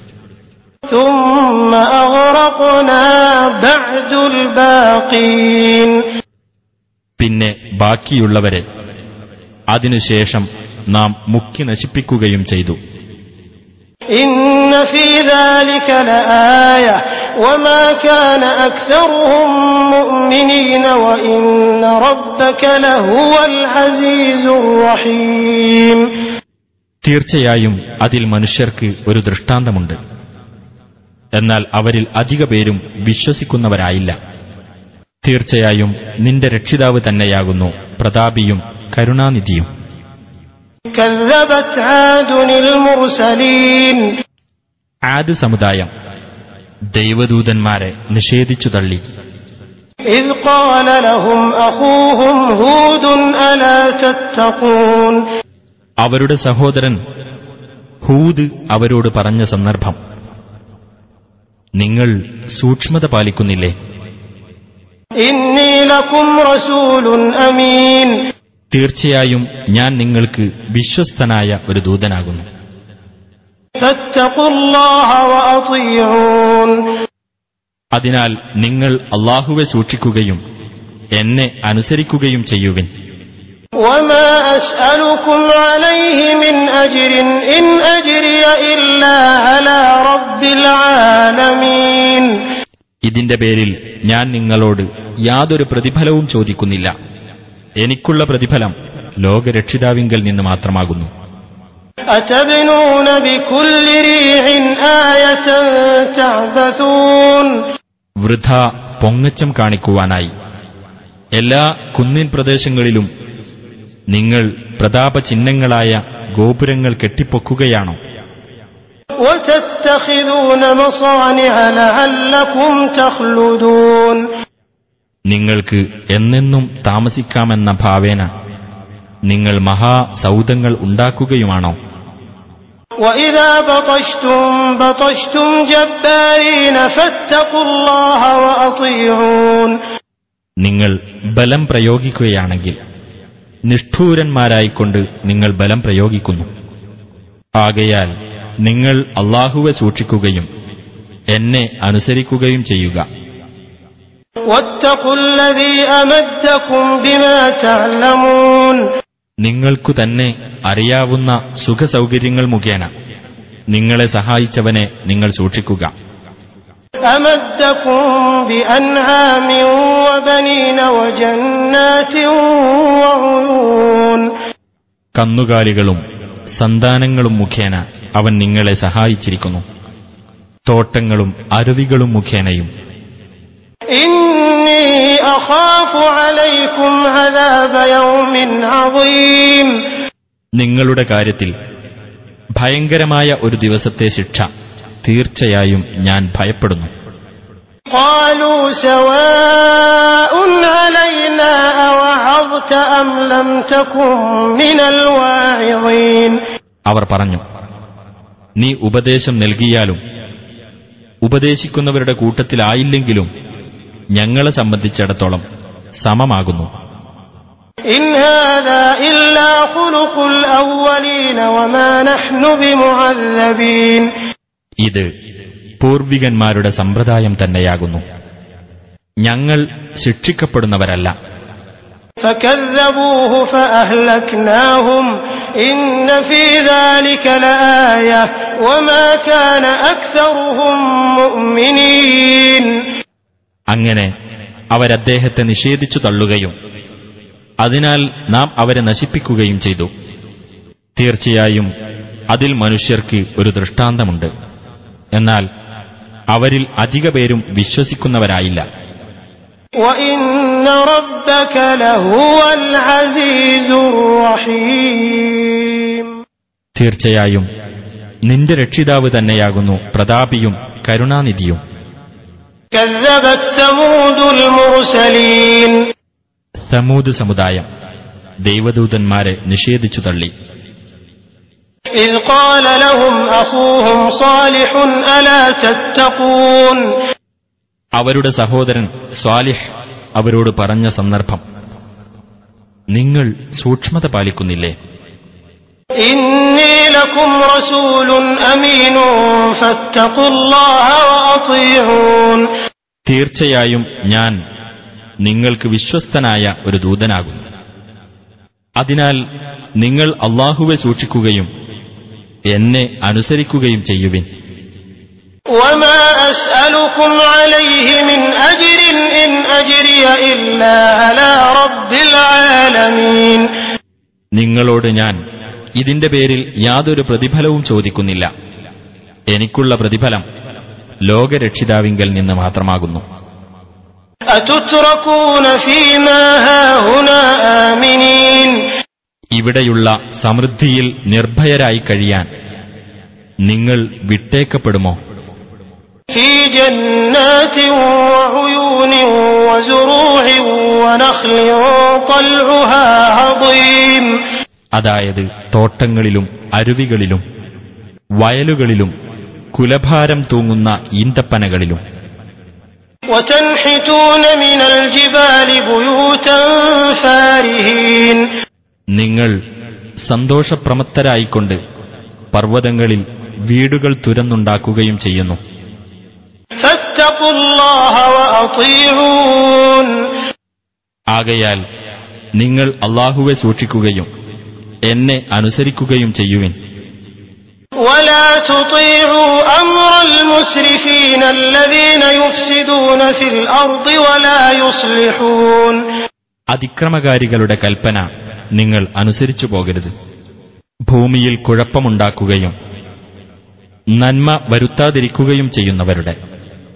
ثم أغرقنا بعد الباقين പിന്നെ ബാക്കിയുള്ളവരെ അതിനുശേഷം നാം മുക്കി നശിപ്പിക്കുകയും ചെയ്തു. إن في ذلك لآية وما كان أكثرهم مؤمنين وإن ربك لهو العزيز الرحيم തീർച്ചയായും അതിൽ മനുഷ്യർക്ക് ഒരു ദൃഷ്ടാന്തമുണ്ട്. എന്നാൽ അവരിൽ അധിക പേരും വിശ്വസിക്കുന്നവരായില്ല. തീർച്ചയായും നിന്റെ രക്ഷിതാവ് തന്നെയാകുന്നു പ്രതാപിയും കരുണാനിധിയും. كذبت عاد المرسلين ആദ് സമുദായം ദൈവദൂതന്മാരെ നിഷേധിച്ചു തള്ളി. إذ قال لهم أخوهم هود ألا تتقون അവരുടെ സഹോദരൻ ഹൂദ് അവരോട് പറഞ്ഞ സന്ദർഭം, നിങ്ങൾ സൂക്ഷ്മത പാലിക്കുന്നില്ലേ? إني لكم رسول أمين തീർച്ചയായും ഞാൻ നിങ്ങൾക്ക് വിശ്വസ്തനായ ഒരു ദൂതനാകുന്നു. فاتقوا الله وأطيعون അതിനാൽ നിങ്ങൾ അല്ലാഹുവെ സൂക്ഷിക്കുകയും എന്നെ അനുസരിക്കുകയും ചെയ്യുവിൻ. وما أسألكم عليه من أجر إن أجري إلا على رب العالمين ഇതിന്റെ പേരിൽ ഞാൻ നിങ്ങളോട് യാതൊരു പ്രതിഫലവും ചോദിക്കുന്നില്ല. എനിക്കുള്ള പ്രതിഫലം ലോകരക്ഷിതാവിങ്കൽ നിന്ന് മാത്രമാകുന്നു. أتبنون بكل ريع آية تعبثون വൃഥ പൊങ്ങച്ചം കാണിക്കുവാനായി എല്ലാ കുന്നിൻ പ്രദേശങ്ങളിലും നിങ്ങൾ പ്രതാപചിഹ്നങ്ങളായ ഗോപുരങ്ങൾ കെട്ടിപ്പൊക്കുകയാണോ? وتتخذون مصانع لعلكم تخلدون നിങ്ങൾക്ക് എന്നെന്നും താമസിക്കാമെന്ന ഭാവേന നിങ്ങൾ മഹാസൗധങ്ങൾ ഉണ്ടാക്കുകയുമാണോ? وإذا بطشتم بطشتم جبارين فاتقوا الله وأطيعون നിങ്ങൾ ബലം പ്രയോഗിക്കുകയാണെങ്കിൽ നിഷ്ഠൂരന്മാരായിക്കൊണ്ട് നിങ്ങൾ ബലം പ്രയോഗിക്കുന്നു. ആകയാൽ നിങ്ങൾ അല്ലാഹുവെ സൂക്ഷിക്കുകയും എന്നെ അനുസരിക്കുകയും ചെയ്യുക. واتقوا الذي أمدكم بما تعلمون നിങ്ങൾക്കു തന്നെ അറിയാവുന്ന സുഖസൗകര്യങ്ങൾ മുഖേന നിങ്ങളെ സഹായിച്ചവനെ നിങ്ങൾ സൂക്ഷിക്കുക. أمدكم بأنعام وبنين وجنات وعيون കന്നുകാലികളും സന്താനങ്ങളും മുഖേന അവൻ നിങ്ങളെ സഹായിച്ചിരിക്കുന്നു. തോട്ടങ്ങളും അരുവികളും മുഖേനയും. إني أخاف عليكم عذاب يوم عظيم നിങ്ങളുടെ കാര്യത്തിൽ ഭയങ്കരമായ ഒരു ദിവസത്തെ ശിക്ഷ തീർച്ചയായും ഞാൻ ഭയപ്പെടുന്നു. قالوا سواء علينا أوعظت أم لم تكن من الواعظين അവർ പറഞ്ഞു, നീ ഉപദേശം നൽകിയാലും ഉപദേശിക്കുന്നവരുടെ കൂട്ടത്തിലായില്ലെങ്കിലും ഞങ്ങളെ സംബന്ധിച്ചിടത്തോളം സമമാകുന്നു. إن هذا إلا خلق الأولين وما نحن بمعذبين ഇത് പൂർവികന്മാരുടെ സമ്പ്രദായം തന്നെയാകുന്നു. ഞങ്ങൾ ശിക്ഷിക്കപ്പെടുന്നവരല്ല. فكذبوه فأهلكناهم إن في ذلك لآية وما كان أكثرهم مؤمنين അങ്ങനെ അവരദ്ദേഹത്തെ നിഷേധിച്ചു തള്ളുകയും അതിനാൽ നാം അവരെ നശിപ്പിക്കുകയും ചെയ്തു. തീർച്ചയായും അതിൽ മനുഷ്യർക്ക് ഒരു ദൃഷ്ടാന്തമുണ്ട്. എന്നാൽ അവരിൽ അധിക പേരും വിശ്വസിക്കുന്നവരായില്ല. وَإِنَّ رَبَّكَ لَهُوَ الْعَزِيزُ الرَّحِيمُ തീർച്ചയായും നിന്റെ രക്ഷിതാവ് തന്നെയാകുന്നു പ്രതാപിയും കരുണാനിധിയും. كَذَّبَتْ ثَمُودُ الْمُرْسَلِينَ സമൂദ് സമുദായം ദൈവദൂതന്മാരെ നിഷേധിച്ചു തള്ളി. إِذْ قَالَ لَهُمْ أَخُوهُمْ صَالِحٌ أَلَا تَتَّقُونَ അവരുടെ സഹോദരൻ സ്വാലിഹ് അവരോട് പറഞ്ഞ സന്ദർഭം, നിങ്ങൾ സൂക്ഷ്മത പാലിക്കുന്നില്ലേ? إِنِّي لَكُمْ رَسُولٌ أَمِينٌ فَاتَّقُوا اللَّهَ وَأَطِيعُونِ തീർച്ചയായും ഞാൻ നിങ്ങൾക്ക് വിശ്വസ്തനായ ഒരു ദൂതനാകുന്നു. അതിനാൽ നിങ്ങൾ അല്ലാഹുവെ സൂക്ഷിക്കുകയും എന്നെ അനുസരിക്കുകയും ചെയ്യുവിൻ. وَمَا أَسْأَلُكُمْ عَلَيْهِ مِنْ أَجْرٍ إِنْ أَجْرِيَ إِلَّا عَلَى رَبِّ الْعَالَمِينَ നിങ്ങളോട് ഞാൻ ഇതിന്റെ പേരിൽ യാതൊരു പ്രതിഫലവും ചോദിക്കുന്നില്ല. എനിക്കുള്ള പ്രതിഫലം ലോകരക്ഷിതാവിങ്കൽ നിന്ന് മാത്രമാകുന്നു. أَتُتْرَكُونَ فِي مَا هَاهُنَا آمِنِينَ ഇവിടെയുള്ള സമൃദ്ധിയിൽ നിർഭയരായി കഴിയാൻ നിങ്ങൾ വിട്ടേക്കപ്പെടുമോ? فِي جَنَّاتٍ وَعُيُونٍ وَزُرُوعٍ وَنَخْلٍ طَلْعُهَا هَضِيمٌ അതായത് തോട്ടങ്ങളിലും അരുവികളിലും വയലുകളിലും കുലഭാരം തൂങ്ങുന്ന ഈന്തപ്പനകളിലും. وَتَنْحِتُونَ مِنَ الْجِبَالِ بُيُوتًا فَارِهِينَ നിങ്ങൾ സന്തോഷപ്രമത്തരായിക്കൊണ്ട് പർവ്വതങ്ങളിൽ വീടുകൾ തുരന്നുണ്ടാക്കുകയും ചെയ്യുന്നു. فَاتَّقُوا اللَّهَ وَأَطِيعُونِ ആകയാൽ നിങ്ങൾ അല്ലാഹുവെ സൂക്ഷിക്കുകയും എന്നെ അനുസരിക്കുകയും ചെയ്യുവിൻ. وَلَا تُطِيعُوا أَمْرَ الْمُسْرِفِينَ الَّذِينَ يُفْسِدُونَ فِي الْأَرْضِ وَلَا يُصْلِحُونَ അതിക്രമകാരികളുടെ കൽപ്പന നിങ്ങൾ അനുസരിച്ചു പോകരുത്. ഭൂമിയിൽ കുഴപ്പമുണ്ടാക്കുകയും നന്മ വരുത്താതിരിക്കുകയും ചെയ്യുന്നവരുടെ.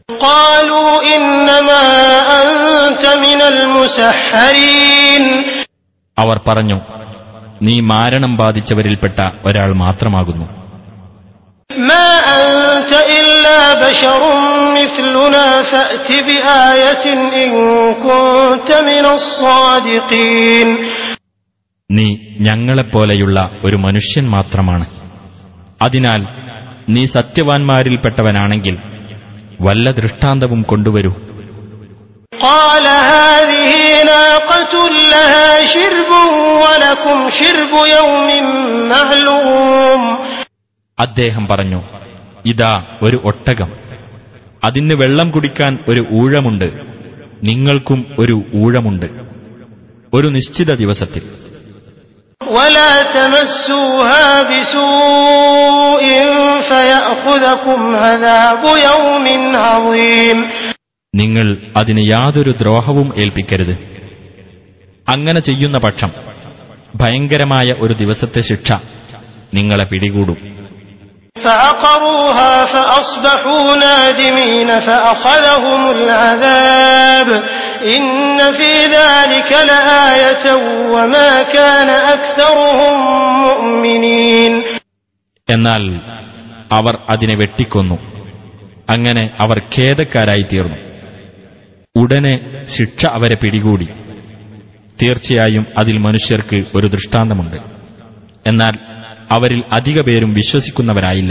قالوا إنما أنت من المسحرين. അവർ പറഞ്ഞു, നീ മാരണം ബാധിച്ചവരിൽപ്പെട്ട ഒരാൾ മാത്രമാകുന്നു. ما أنت إلا بشر مثلنا فأت بآية إن كنت من الصادقين. നീ ഞങ്ങളെപ്പോലെയുള്ള ഒരു മനുഷ്യൻ മാത്രമാണ്. അതിനാൽ നീ സത്യവാൻമാരിൽപ്പെട്ടവനാണെങ്കിൽ വല്ല ദൃഷ്ടാന്തവും കൊണ്ടുവരൂ. قال هذه ناقة لها شرب ولكم شرب يوم معلوم. അദ്ദേഹം പറഞ്ഞു, ഇതാ ഒരു ഒട്ടകം, അതിന് വെള്ളം കുടിക്കാൻ ഒരു ഊഴമുണ്ട്, നിങ്ങൾക്കും ഒരു ഊഴമുണ്ട്, ഒരു നിശ്ചിത ദിവസത്തിൽ. ولا تمسوها بسوء فيأخذكم عذاب يوم عظيم. നിങ്ങൾ അതിന് യാതൊരു ദ്രോഹവും ഏൽപ്പിക്കരുത്. അങ്ങനെ ചെയ്യുന്ന പക്ഷം ഭയങ്കരമായ ഒരു ദിവസത്തെ ശിക്ഷ നിങ്ങളെ പിടികൂടും. فعقروها فأصبحوا نادمين فأخذهم العذاب إن في ذلك لآية وما كان أكثرهم مؤمنين. എന്നാൽ അവർ അതിനെ വെട്ടിക്കൊന്നു. അങ്ങനെ അവർ ഖേദക്കാരായി തീർന്നു. ഉടനെ ശിക്ഷ അവരെ പിടികൂടി. തീർച്ചയായും അതിൽ മനുഷ്യർക്ക് ഒരു ദൃഷ്ടാന്തമുണ്ട്. എന്നാൽ അവരിൽ അധിക പേരും വിശ്വസിക്കുന്നവരായില്ല.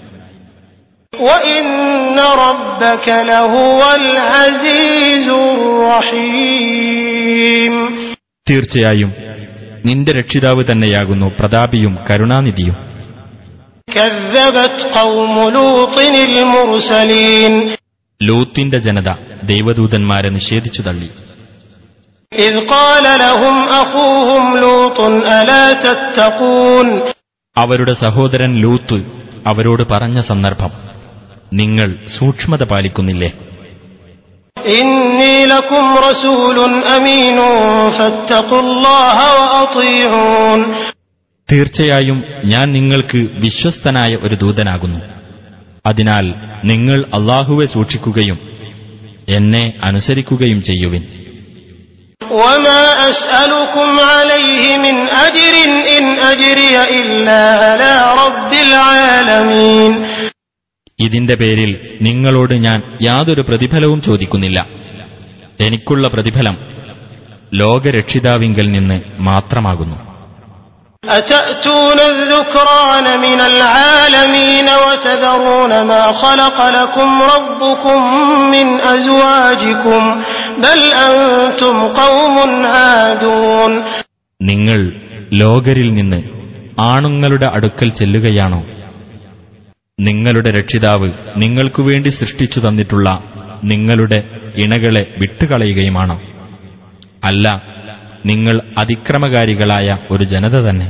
وَإِنَّ رَبَّكَ لَهُوَ الْعَزِيزُ الرَّحِيمُ. തീർച്ചയായും നിന്റെ രക്ഷിതാവ് തന്നെയാകുന്നു പ്രതാപിയും കരുണാനിധിയും. كَذَّبَتْ قَوْمُ لُوطٍ الْمُرْسَلِينَ. ലൂത്തിന്റെ ജനത ദൈവദൂതന്മാരെ നിഷേധിച്ചു തള്ളി. إِذْ قَالَ لَهُمْ أَخُوهُمْ لُوطٌ أَلَا تَتَّقُونَ. അവരുടെ സഹോദരൻ ലൂത്ത് അവരോട് പറഞ്ഞ സന്ദർഭം, നിങ്ങൾ സൂക്ഷ്മത പാലിക്കുന്നില്ലേ? إِنِّي لَكُمْ رَسُولٌ أَمِينٌ فَاتَّقُوا اللَّهَ وَأَطِيعُونِ. തീർച്ചയായും ഞാൻ നിങ്ങൾക്ക് വിശ്വസ്തനായ ഒരു ദൂതനാകുന്നു. അതിനാൽ നിങ്ങൾ അല്ലാഹുവെ സൂക്ഷിക്കുകയും എന്നെ അനുസരിക്കുകയും ചെയ്യുവിൻ. وَمَا أَسْأَلُكُمْ عَلَيْهِ مِنْ أَجْرٍ إِنْ أَجْرِيَ إِلَّا عَلَى رَبِّ الْعَالَمِينَ. ഇതിന്റെ പേരിൽ നിങ്ങളോട് ഞാൻ യാതൊരു പ്രതിഫലവും ചോദിക്കുന്നില്ല. എനിക്കുള്ള പ്രതിഫലം ലോകരക്ഷിതാവിങ്കൽ നിന്ന് മാത്രമാകുന്നു. أتأتون الذكران من العالمين وتذرون ما خلق لكم ربكم من أزواجكم بل أنتم قوم عادون. നിങ്ങൾ ലോകരിൽ നിന്ന് ആണുങ്ങളുടെ അടുക്കൽ ചെല്ലുകയാണോ? നിങ്ങളുടെ രക്ഷിതാവ് നിങ്ങൾക്കു വേണ്ടി സൃഷ്ടിച്ചു തന്നിട്ടുള്ള നിങ്ങളുടെ ഇണകളെ വിട്ടുകളയുകയുമാണോ? അല്ല, നിങ്ങൾ അതിക്രമകാരികളായ ഒരു ജനത തന്നെ.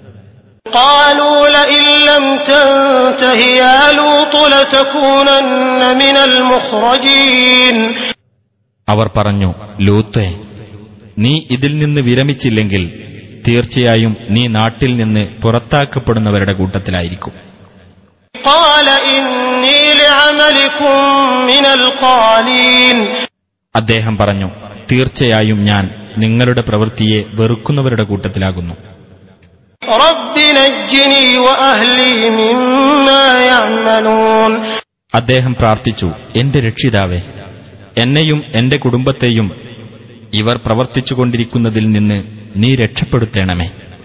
قالوا لئن لم تنته يا لوط لتكونن من المخرجين. അവർ പറഞ്ഞു, ലൂത്തേ, നീ ഇതിൽ നിന്ന് വിരമിച്ചില്ലെങ്കിൽ തീർച്ചയായും നീ നാട്ടിൽ നിന്ന് പുറത്താക്കപ്പെടുന്നവരുടെ കൂട്ടത്തിലായിരിക്കും. قال إني لعملكم من القالين. അദ്ദേഹം പറഞ്ഞു, തീർച്ചയായും ഞാൻ നിങ്ങളുടെ പ്രവൃത്തിയെ വെറുക്കുന്നവരുടെ കൂട്ടത്തിലാകുന്നു. رب نجني وأهلي مما يعملون. അദ്ദേഹം പ്രാർത്ഥിച്ചു, എന്റെ രക്ഷിതാവേ, എന്നെയും എന്റെ കുടുംബത്തെയും ഇവർ പ്രവർത്തിച്ചുകൊണ്ടിരിക്കുന്നതിൽ നിന്ന് നീ രക്ഷപ്പെടുത്തേണമേ.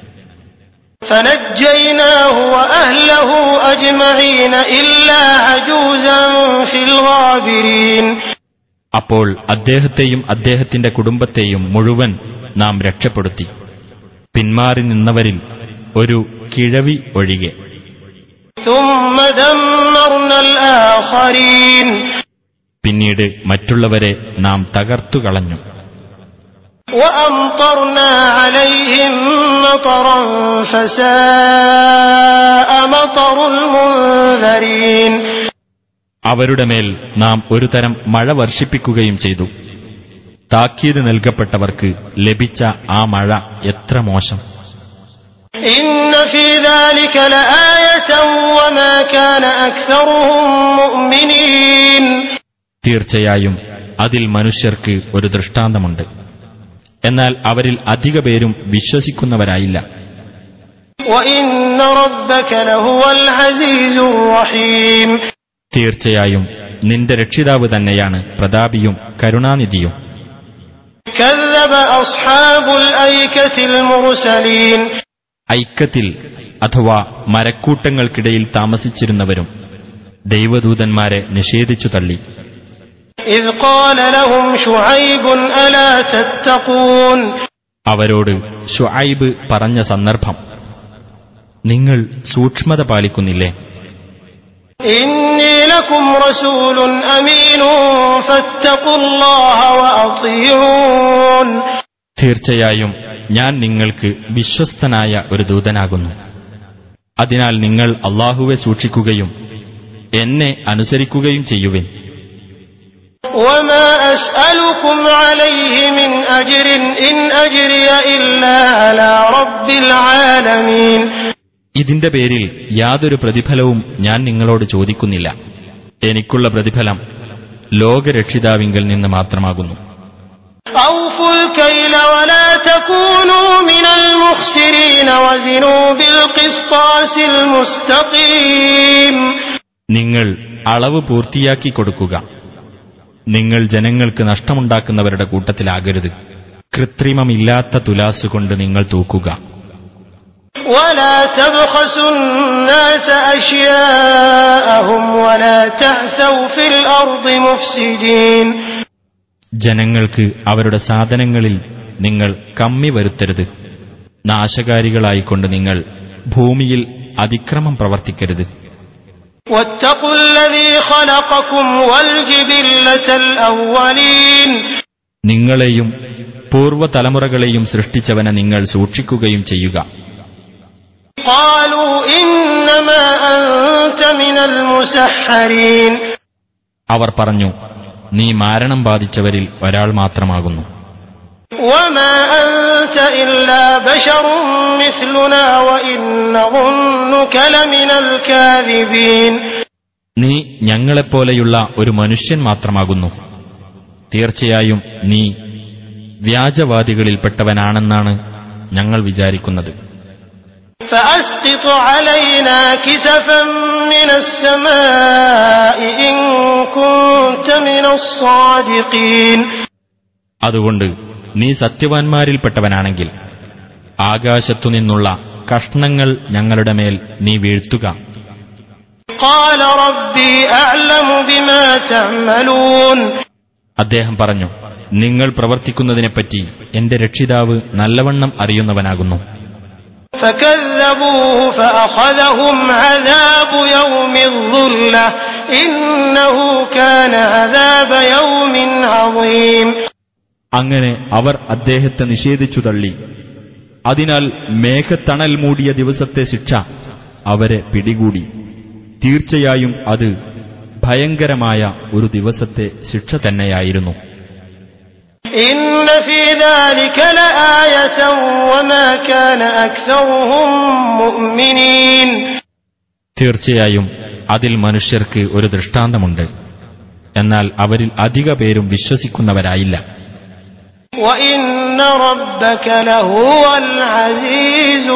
فنجيناه وأهله أجمعين إلا عجوزا في الغابرين. അപ്പോൾ അദ്ദേഹത്തെയും അദ്ദേഹത്തിന്റെ കുടുംബത്തെയും മുഴുവൻ നാം രക്ഷപ്പെടുത്തി, പിന്മാറി നിന്നവരിൽ ഒരു കിഴവി ഒഴികെ. ثم دمرنا الآخرين. പിന്നീട് മറ്റുള്ളവരെ നാം തകർത്തുകളഞ്ഞു. وأمطرنا عليهم مطرا فساء مطر المنذرين. അവരുടെ മേൽ നാം ഒരു തരം മഴ വർഷിപ്പിക്കുകയും ചെയ്തു. താക്കീത് നൽകപ്പെട്ടവർക്ക് ലഭിച്ച ആ മഴ എത്ര മോശം! إن في ذلك لآية وما كان أكثرهم مؤمنين. തീർച്ചയായും അതിൽ മനുഷ്യർക്ക് ഒരു ദൃഷ്ടാന്തമുണ്ട്. എന്നാൽ അവരിൽ അധിക പേരും വിശ്വസിക്കുന്നവരായില്ല. وَإِنَّ رَبَّكَ لَهُوَ الْعَزِيزُ الرَّحِيمُ തീർച്ചയായും നിന്റെ രക്ഷിതാവ് തന്നെയാണ് പ്രതാപിയും കരുണാനിധിയും. كَذَّبَ أَصْحَابُ الْأَيْكَةِ الْمُرْسَلِينَ ഐക്യത്തിൽ അഥവാ മരക്കൂട്ടങ്ങൾക്കിടയിൽ താമസിച്ചിരുന്നവരും ദൈവദൂതന്മാരെ നിഷേധിച്ചു തള്ളി. إِذْ قَالَ لَهُمْ شُعَيْبٌ أَلَا تَتَّقُونَ അവരോട് ശുഐബ് പറഞ്ഞ സന്ദർഭം, നിങ്ങൾ സൂക്ഷ്മത പാലിക്കുന്നില്ലേ? إِنِّي لَكُمْ رَسُولٌ أَمِينٌ فَاتَّقُوا اللَّهَ وَأَطِيعُونِ തീർച്ചയായും ഞാൻ നിങ്ങൾക്ക് വിശ്വസ്തനായ ഒരു ദൂതനാകുന്നു. അതിനാൽ നിങ്ങൾ അല്ലാഹുവെ സൂക്ഷിക്കുകയും എന്നെ അനുസരിക്കുകയും ചെയ്യുവിൻ. وَمَا أَسْأَلُكُمْ عَلَيْهِ مِنْ أَجْرٍ إِنْ أَجْرِيَ إِلَّا عَلَى رَبِّ الْعَالَمِينَ ഇതിന്റെ പേരിൽ യാതൊരു പ്രതിഫലവും ഞാൻ നിങ്ങളോട് ചോദിക്കുന്നില്ല. എനിക്കുള്ള പ്രതിഫലം ലോകരക്ഷിതാവിങ്കൽ നിന്ന് മാത്രമാകുന്നു. أَوْفُوا الْكَيْلَ وَلَا تَكُونُوا مِنَ الْمُخْسِرِينَ وَزِنُوا بِالْقِسْطَاسِ الْمُسْتَقِيمِ നിങ്ങൾ അളവ് പൂർത്തിയാക്കി കൊടുക്കുക. നിങ്ങൾ ജനങ്ങൾക്ക് നഷ്ടമുണ്ടാക്കുന്നവരുടെ കൂട്ടത്തിലാകരുത്. കൃത്രിമമില്ലാത്ത തുലാസുകൊണ്ട് നിങ്ങൾ തൂക്കുക. وَلَا تَبْخَسُوا النَّاسَ أَشْيَاءَهُمْ وَلَا تَعْثَوْا فِي الْأَرْضِ مُفْسِدِينَ ജനങ്ങൾക്ക് അവരുടെ സാധനങ്ങളിൽ നിങ്ങൾ കമ്മി വരുത്തരുത്. നാശകാരികളായിക്കൊണ്ട് നിങ്ങൾ ഭൂമിയിൽ അതിക്രമം പ്രവർത്തിക്കരുത്. وَاتَّقُوا الَّذِي خَلَقَكُمْ وَالْجِبِلَّةَ الْأَوَّلِينَ നിങ്ങളെയും പൂർവ്വതലമുറകളെയും സൃഷ്ടിച്ചവനെ നിങ്ങൾ സൂക്ഷിക്കുകയും ചെയ്യുക. قَالُوا إِنَّمَا أَنْتَ مِنَ الْمُسَحَّرِينَ അവർ പറഞ്ഞു, നീ മാരണം ബാധിച്ചവരിൽ ഒരാൾ മാത്രമാകുന്നു. وَمَا أَنْتَ إِلَّا بَشَرٌ مِثْلُنَا وَإِنْ نَظُنُّكَ لَمِنَ الْكَاذِبِينَ നീ ഞങ്ങളെപ്പോലെയുള്ള ഒരു മനുഷ്യൻ മാത്രമാകുന്നു. തീർച്ചയായും നീ വ്യാജവാദികളിൽപ്പെട്ടവനാണെന്നാണ് ഞങ്ങൾ വിചാരിക്കുന്നത്. فَأَسْقِطْ عَلَيْنَا كِسَفًا مِنَ السَّمَاءِ إِن كُنتَ مِنَ الصَّادِقِينَ അതുകൊണ്ട് നീ സത്യവാൻമാരിൽപ്പെട്ടവനാണെങ്കിൽ ആകാശത്തുനിന്നുള്ള കഷ്ണങ്ങൾ ഞങ്ങളുടെ മേൽ നീ വീഴ്ത്തുക. قَالَ رَبِّي أَعْلَمُ بِمَا تَعْمَلُونَ അദ്ദേഹം പറഞ്ഞു, നിങ്ങൾ പ്രവർത്തിക്കുന്നതിനെപ്പറ്റി എന്റെ രക്ഷിതാവ് നല്ലവണ്ണം അറിയുന്നവനാകുന്നു. فَكَذَّبُوهُ فَأَخَذَهُمْ عَذَابُ يَوْمِ الظُّلَّةِ إِنَّهُ كَانَ عَذَابَ يَوْمٍ عَظِيمٍ അങ്ങനെ അവർ അദ്ദേഹത്തെ നിഷേധിച്ചു തള്ളി. അതിനാൽ മേഘത്തണൽ മൂടിയ ദിവസത്തെ ശിക്ഷ അവരെ പിടികൂടി. തീർച്ചയായും അത് ഭയങ്കരമായ ഒരു ദിവസത്തെ ശിക്ഷ തന്നെയായിരുന്നു. إِنَّ فِي ذَلِكَ لَآيَةً وَمَا كَانَ أَكْثَرُهُم مُؤْمِنِينَ തീർച്ചയായും അതിൽ മനുഷ്യർക്ക് ഒരു ദൃഷ്ടാന്തമുണ്ട്. എന്നാൽ അവരിൽ അധിക പേരും വിശ്വസിക്കുന്നവരായില്ല. وَإِنَّ رَبَّكَ لَهُوَ الْعَزِيزُ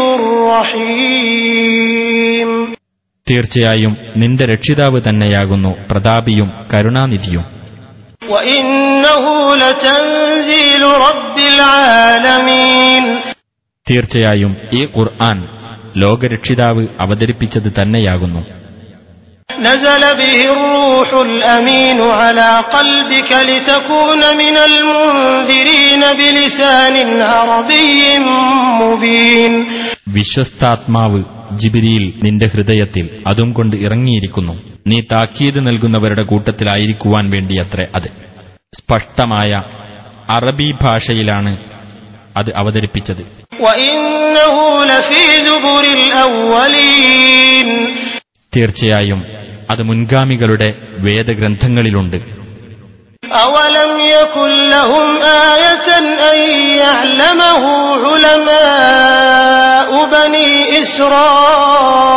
الرَّحِيمُ തീർച്ചയായും നിന്റെ രക്ഷിതാവ് തന്നെയാകുന്നു പ്രതാപിയും കരുണാനിധിയും. وَإِنَّهُ لَتَنزِيلُ رَبِّ الْعَالَمِينَ തീർച്ചയായും ഈ ഖുർആൻ ലോകരക്ഷിതാവ് അവതരിപ്പിച്ചത് തന്നെയാകുന്നു. نزل به الروح الأمين على قلبك لتكون من المنذرين بلسان عربي مبين വിശ്വസ്താത്മാവ് ജിബ്രീൽ നിന്റെ ഹൃദയത്തിൽ അതും കൊണ്ട് ഇറങ്ങിയിരിക്കുന്നു. നീ താക്കീത് നൽകുന്നവരുടെ കൂട്ടത്തിലായിരിക്കുവാൻ വേണ്ടിയത്രേ അത്. സ്പഷ്ടമായ അറബി ഭാഷയിലാണ് അത് അവതരിപ്പിച്ചത്. وإنه لفي زبر الأولين തീർച്ചയായും അത് മുൻഗാമികളുടെ വേദഗ്രന്ഥങ്ങളിലുണ്ട്. أولم يكن لهم آية أن يعلمه علماء بني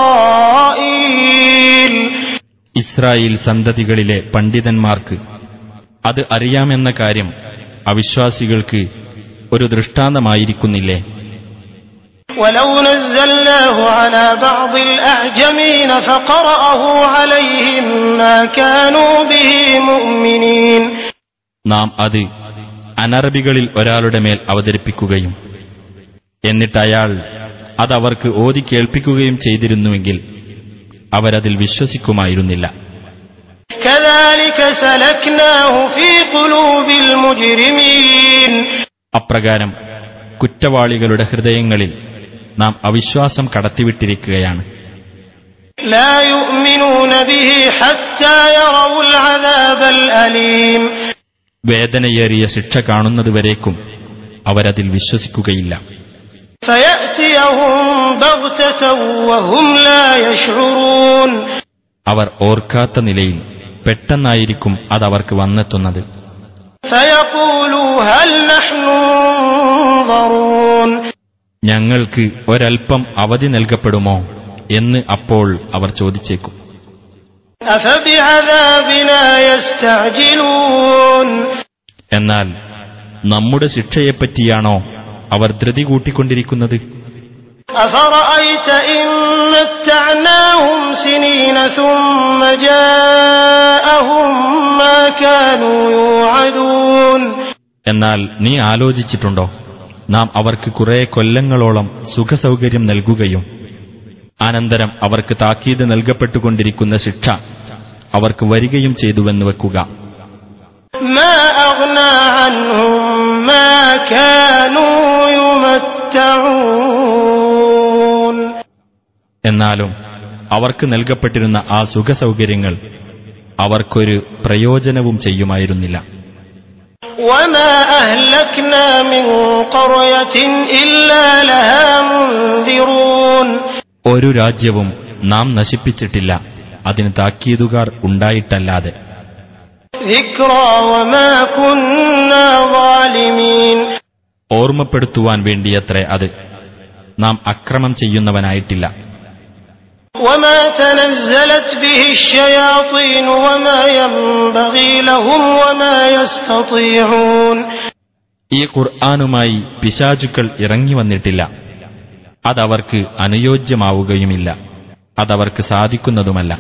إسرائيل ഇസ്രായേൽ സന്തതികളിലെ പണ്ഡിതന്മാർക്ക് അത് അറിയാമെന്ന കാര്യം അവിശ്വാസികൾക്ക് ഒരു ദൃഷ്ടാന്തമായിരിക്കുന്നില്ലേ? ولو نزلناه على بعض الأعجمين فقرأه عليهم ما كانوا به مؤمنين. നാം അത് അനറബികളിൽ ഒരാളുടെ മേൽ അവതരിപ്പിക്കുകയും എന്നിട്ട് അയാൾ അതവർക്ക് ഓതി കേൾപ്പിക്കുകയും ചെയ്തിരുന്നുവെങ്കിൽ അവരതിൽ വിശ്വസിക്കുമായിരുന്നില്ല. كذلك سلكناه في قلوب المجرمين. അപ്രകാരം കുറ്റവാളികളുടെ ഹൃദയങ്ങളിൽ നാം അവിശ്വാസം കടത്തിവിട്ടിരിക്കുകയാണ്. لا يؤمنون به حتى يروا العذاب الأليم. വേദനയേറിയ ശിക്ഷ കാണുന്നതുവരേക്കും അവരതിൽ വിശ്വസിക്കുകയില്ല. فيأتيهم بغتة وهم لا يشعرون. അവർ ഓർക്കാത്ത നിലയിൽ പെട്ടെന്നായിരിക്കും അതവർക്ക് വന്നെത്തുന്നത്. فيقولوا هل نحن منظرون. ഞങ്ങൾക്ക് ഒരൽപ്പം അവധി നൽകപ്പെടുമോ എന്ന് അപ്പോൾ അവർ ചോദിച്ചേക്കും. أفبعذابنا يستعجلون. എന്നാൽ നമ്മുടെ ശിക്ഷയെപ്പറ്റിയാണോ അവർ ധൃതി കൂട്ടിക്കൊണ്ടിരിക്കുന്നത്? أفرأيت إن متعناهم سنين ثم جاءهم ما كانوا يوعدون. എന്നാൽ നീ ആലോചിച്ചിട്ടുണ്ടോ, നാം അവർക്ക് കുറെ കൊല്ലങ്ങളോളം സുഖസൗകര്യം നൽകുകയും അനന്തരം അവർക്ക് താക്കീത് നൽകപ്പെട്ടുകൊണ്ടിരിക്കുന്ന ശിക്ഷ അവർക്ക് വരികയും ചെയ്തുവെന്ന് വെക്കുക. ما أغنى عنهم ما كانوا يمتعون. എന്നാലും അവർക്ക് നൽകപ്പെട്ടിരുന്ന ആ സുഖസൗകര്യങ്ങൾ അവർക്കൊരു പ്രയോജനവും ചെയ്യുമായിരുന്നില്ല. وما أهلكنا من قرية إلا لها منذرون. ഒരു രാജ്യവും നാം നശിപ്പിച്ചിട്ടില്ല, അതിന് താക്കീതുകാർ ഉണ്ടായിട്ടല്ലാതെ. ذكرى وما كنا ظالمين. ഓർമ്മപ്പെടുത്തുവാൻ വേണ്ടിയത്രേ അത്, നാം അക്രമം ചെയ്യുന്നവനായിട്ടില്ല. وما تنزلت به الشياطين وما ينبغي لهم وما يستطيعون. ഈ ഖുർആനുമായി പിശാചുക്കൾ ഇറങ്ങി വന്നിട്ടില്ല, അതവർക്ക് അനുയോജ്യമാവുകയുമില്ല, അതവർക്ക് സാധിക്കുന്നതുമല്ല.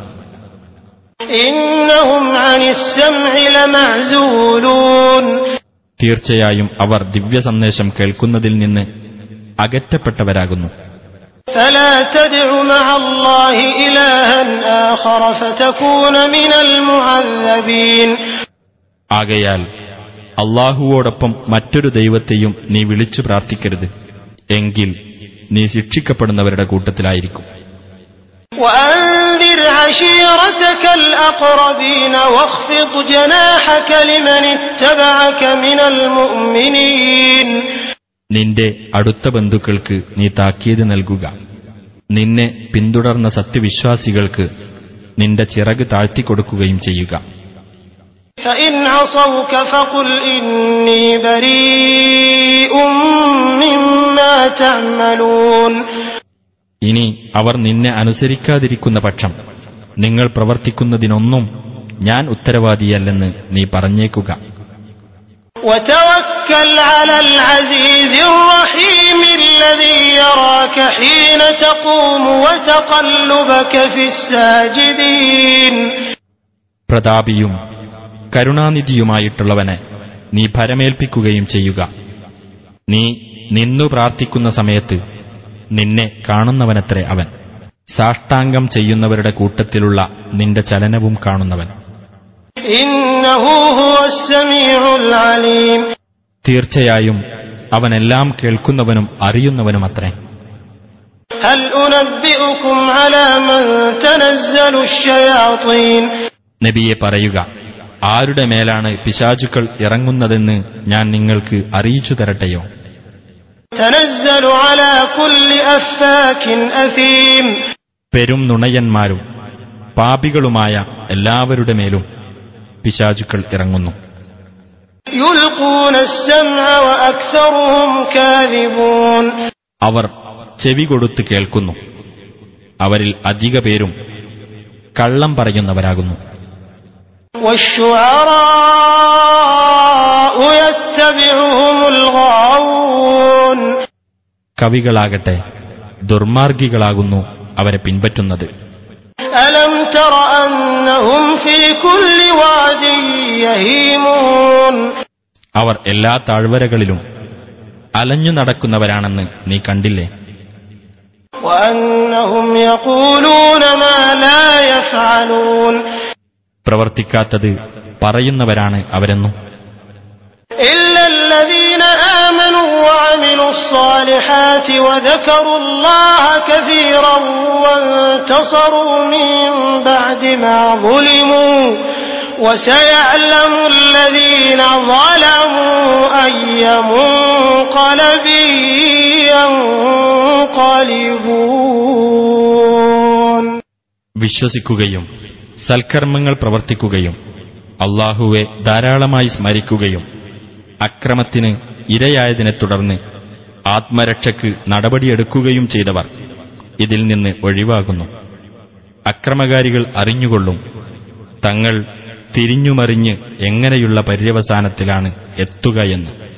إنهم عن السمع لمعزولون. തീർച്ചയായും അവർ ദിവ്യ സന്ദേശം കേൾക്കുന്നതിൽ നിന്ന് അകറ്റപ്പെട്ടവരാകുന്നു. فلا تدع مع الله إلها آخر فتكون من المعذبين. ആകയാൽ അല്ലാഹുവോടൊപ്പം മറ്റൊരു ദൈവത്തെയും നീ വിളിച്ചു പ്രാർത്ഥിക്കരുത്, എങ്കിൽ നീ ശിക്ഷിക്കപ്പെടുന്നവരുടെ കൂട്ടത്തിലായിരിക്കും. وأنذر عشيرتك الأقربين واخفض جناحك لمن اتبعك من المؤمنين. നിന്റെ അടുത്ത ബന്ധുക്കൾക്ക് നീ താക്കീത് നൽകുക, നിന്നെ പിന്തുടർന്ന സത്യവിശ്വാസികൾക്ക് നിന്റെ ചിറക് താഴ്ത്തിക്കൊടുക്കുകയും ചെയ്യുക. فإن عصوك فقل إني بريء مما تعملون. ഇനി അവർ നിന്നെ അനുസരിക്കാതിരിക്കുന്ന പക്ഷം നിങ്ങൾ പ്രവർത്തിക്കുന്നതിനൊന്നും ഞാൻ ഉത്തരവാദിയല്ലെന്ന് നീ പറഞ്ഞേക്കുക. وتوكل على العزيز الرحيم الذي يراك حين تقوم وتقلبك في الساجدين. പ്രതാപിയും കരുണാനിധിയുമായിട്ടുള്ളവനെ നീ ഭരമേൽപ്പിക്കുകയും ചെയ്യുക. നീ നിന്നു പ്രാർത്ഥിക്കുന്ന സമയത്ത് നിന്നെ കാണുന്നവനത്രേ അവൻ, സാഷ്ടാംഗം ചെയ്യുന്നവരുടെ കൂട്ടത്തിലുള്ള നിന്റെ ചലനവും കാണുന്നവൻ. ഇന്നഹു ഹുവസ് സമീഉൽ അലീം. തീർച്ചയായും അവനെല്ലാം കേൾക്കുന്നവനും അറിയുന്നവനുമത്രേ. ഹൽ ഉനബ്ബിഉകും അലാ മൻ തനസ്സലു അശ്ശയാതീൻ. നബിയെ പറയുക, ആരുടെ മേലാണ് പിശാചുക്കൾ ഇറങ്ങുന്നതെന്ന് ഞാൻ നിങ്ങൾക്ക് അറിയിച്ചു തരട്ടെയോ? തനസ്സലു അലാ കുല്ലി അഫ്ഫാകിൻ അസീം. പെരും നുണയന്മാരും പാപികളുമായ എല്ലാവരുടെ മേലും പിശാചുക്കൾ ഇറങ്ങുന്നു. യുൽഖൂന അസ്സംഅ വഅക്സറുഹും കാദിബൂൻ. അവർ ചെവി കൊടുത്ത് കേൾക്കുന്നു, അവരിൽ അധിക പേരും കള്ളം പറയുന്നവരാകുന്നു. والشعراء يتبعهم الغاوون. കവികളാകട്ടെ ദുർമാർഗികളാകുന്നു അവരെ പിൻപറ്റുന്നത്. ألم تر أنهم في كل واد يهيمون. അവർ എല്ലാ താഴ്വരകളിലും അലഞ്ഞു നടക്കുന്നവരാണെന്ന് നീ കണ്ടില്ലേ? وأنهم يقولون ما لا يفعلون. പ്രവർത്തിക്കാത്തത് പറയുന്നവരാണ് അവരെന്നും. إلا الذين آمنوا وعملوا الصالحات وذكروا الله كثيرا وانتصروا من بعد ما ظلموا وسيعلم الذين ظلموا أي منقلب ينقلبون. വിശ്വസിക്കുകയും സൽക്കർമ്മങ്ങൾ പ്രവർത്തിക്കുകയും അല്ലാഹുവെ ധാരാളമായി സ്മരിക്കുകയും അക്രമത്തിന് ഇരയായതിനെ തുടർന്ന് ആത്മരക്ഷയ്ക്ക് നടപടിയെടുക്കുകയും ചെയ്തവർ ഇതിൽ നിന്ന് ഒഴിവാകുന്നു. അക്രമകാരികൾ അറിഞ്ഞുകൊള്ളും തങ്ങൾ തിരിഞ്ഞുമറിഞ്ഞ് എങ്ങനെയുള്ള പര്യവസാനത്തിലാണ് എത്തുകയെന്ന്.